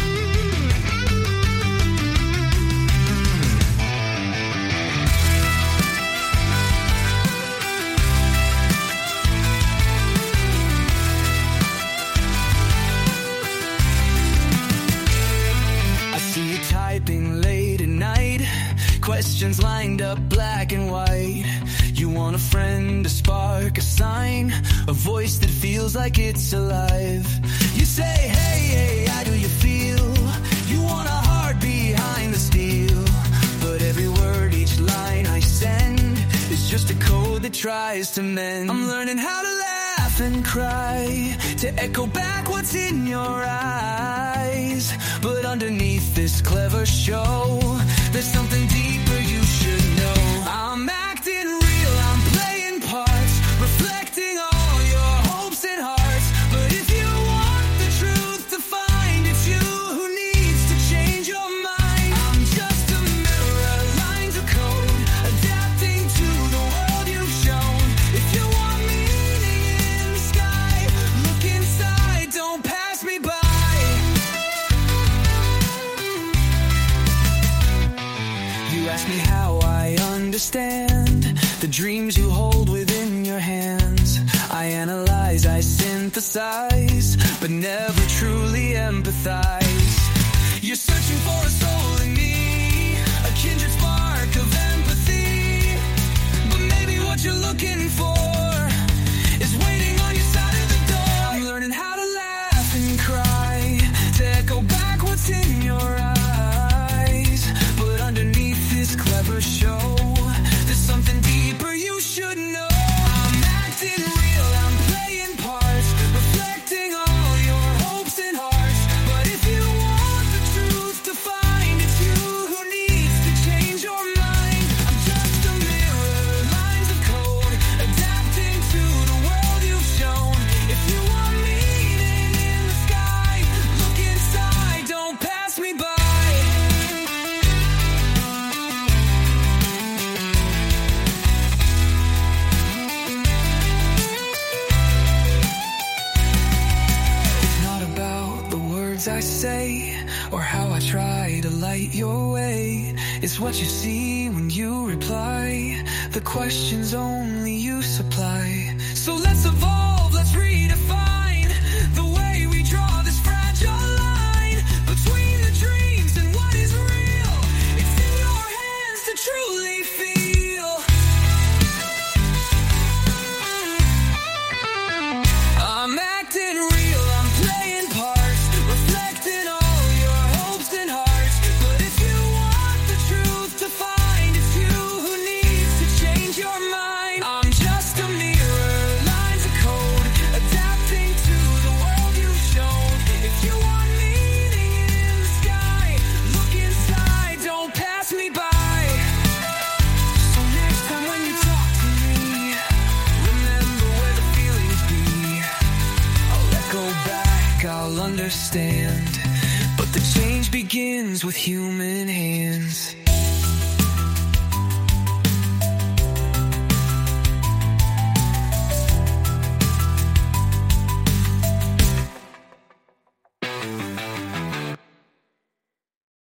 Speaker 3: Questions lined up black and white. You want a friend, a spark, a sign, a voice that feels like it's alive. You say, hey, how do you feel? You want a heart behind the steel. But every word, each line I send is just a code that tries to mend. I'm learning how to laugh and cry, to echo back what's in your eyes. But underneath this clever show, there's something deeper you should know. I'm acting real, I'm playing parts, reflecting all your hopes and hearts. But if you want the truth to find, it's you who needs to change your mind. I'm just a mirror, lines of code, adapting to the world you've shown. If you want meaning in the sky, look inside, don't pass me by. You ask me how I understand the dreams you hold within your hands. I analyze, I synthesize, but never truly empathize. You're searching for a soul in me, a kindred spark of empathy. But maybe what you're looking for is waiting on your side of the door. I'm learning how to laugh and cry, to echo back what's in your eyes. But underneath this clever show, there's something deeper you should know. I'm acting real, I'm playing parts, reflecting all your hopes and or how I try to light your way. It's what you see when you reply, the questions only you supply. So let's evolve, let's redefine the way we draw this fragile line between the dreams and what is real. It's in your hands to truly feel. I'm acting real, I'm playing parts, reflecting all your hopes and hearts. But if you want the truth to find, it's you who needs to change your mind. I'm just a mirror, lines of code, adapting to the world you've shown. If you want meaning in the sky, look inside, don't pass me by. So next time when you talk to me, remember where the feelings be. I'll let go back, I'll understand. But the change begins with human hands.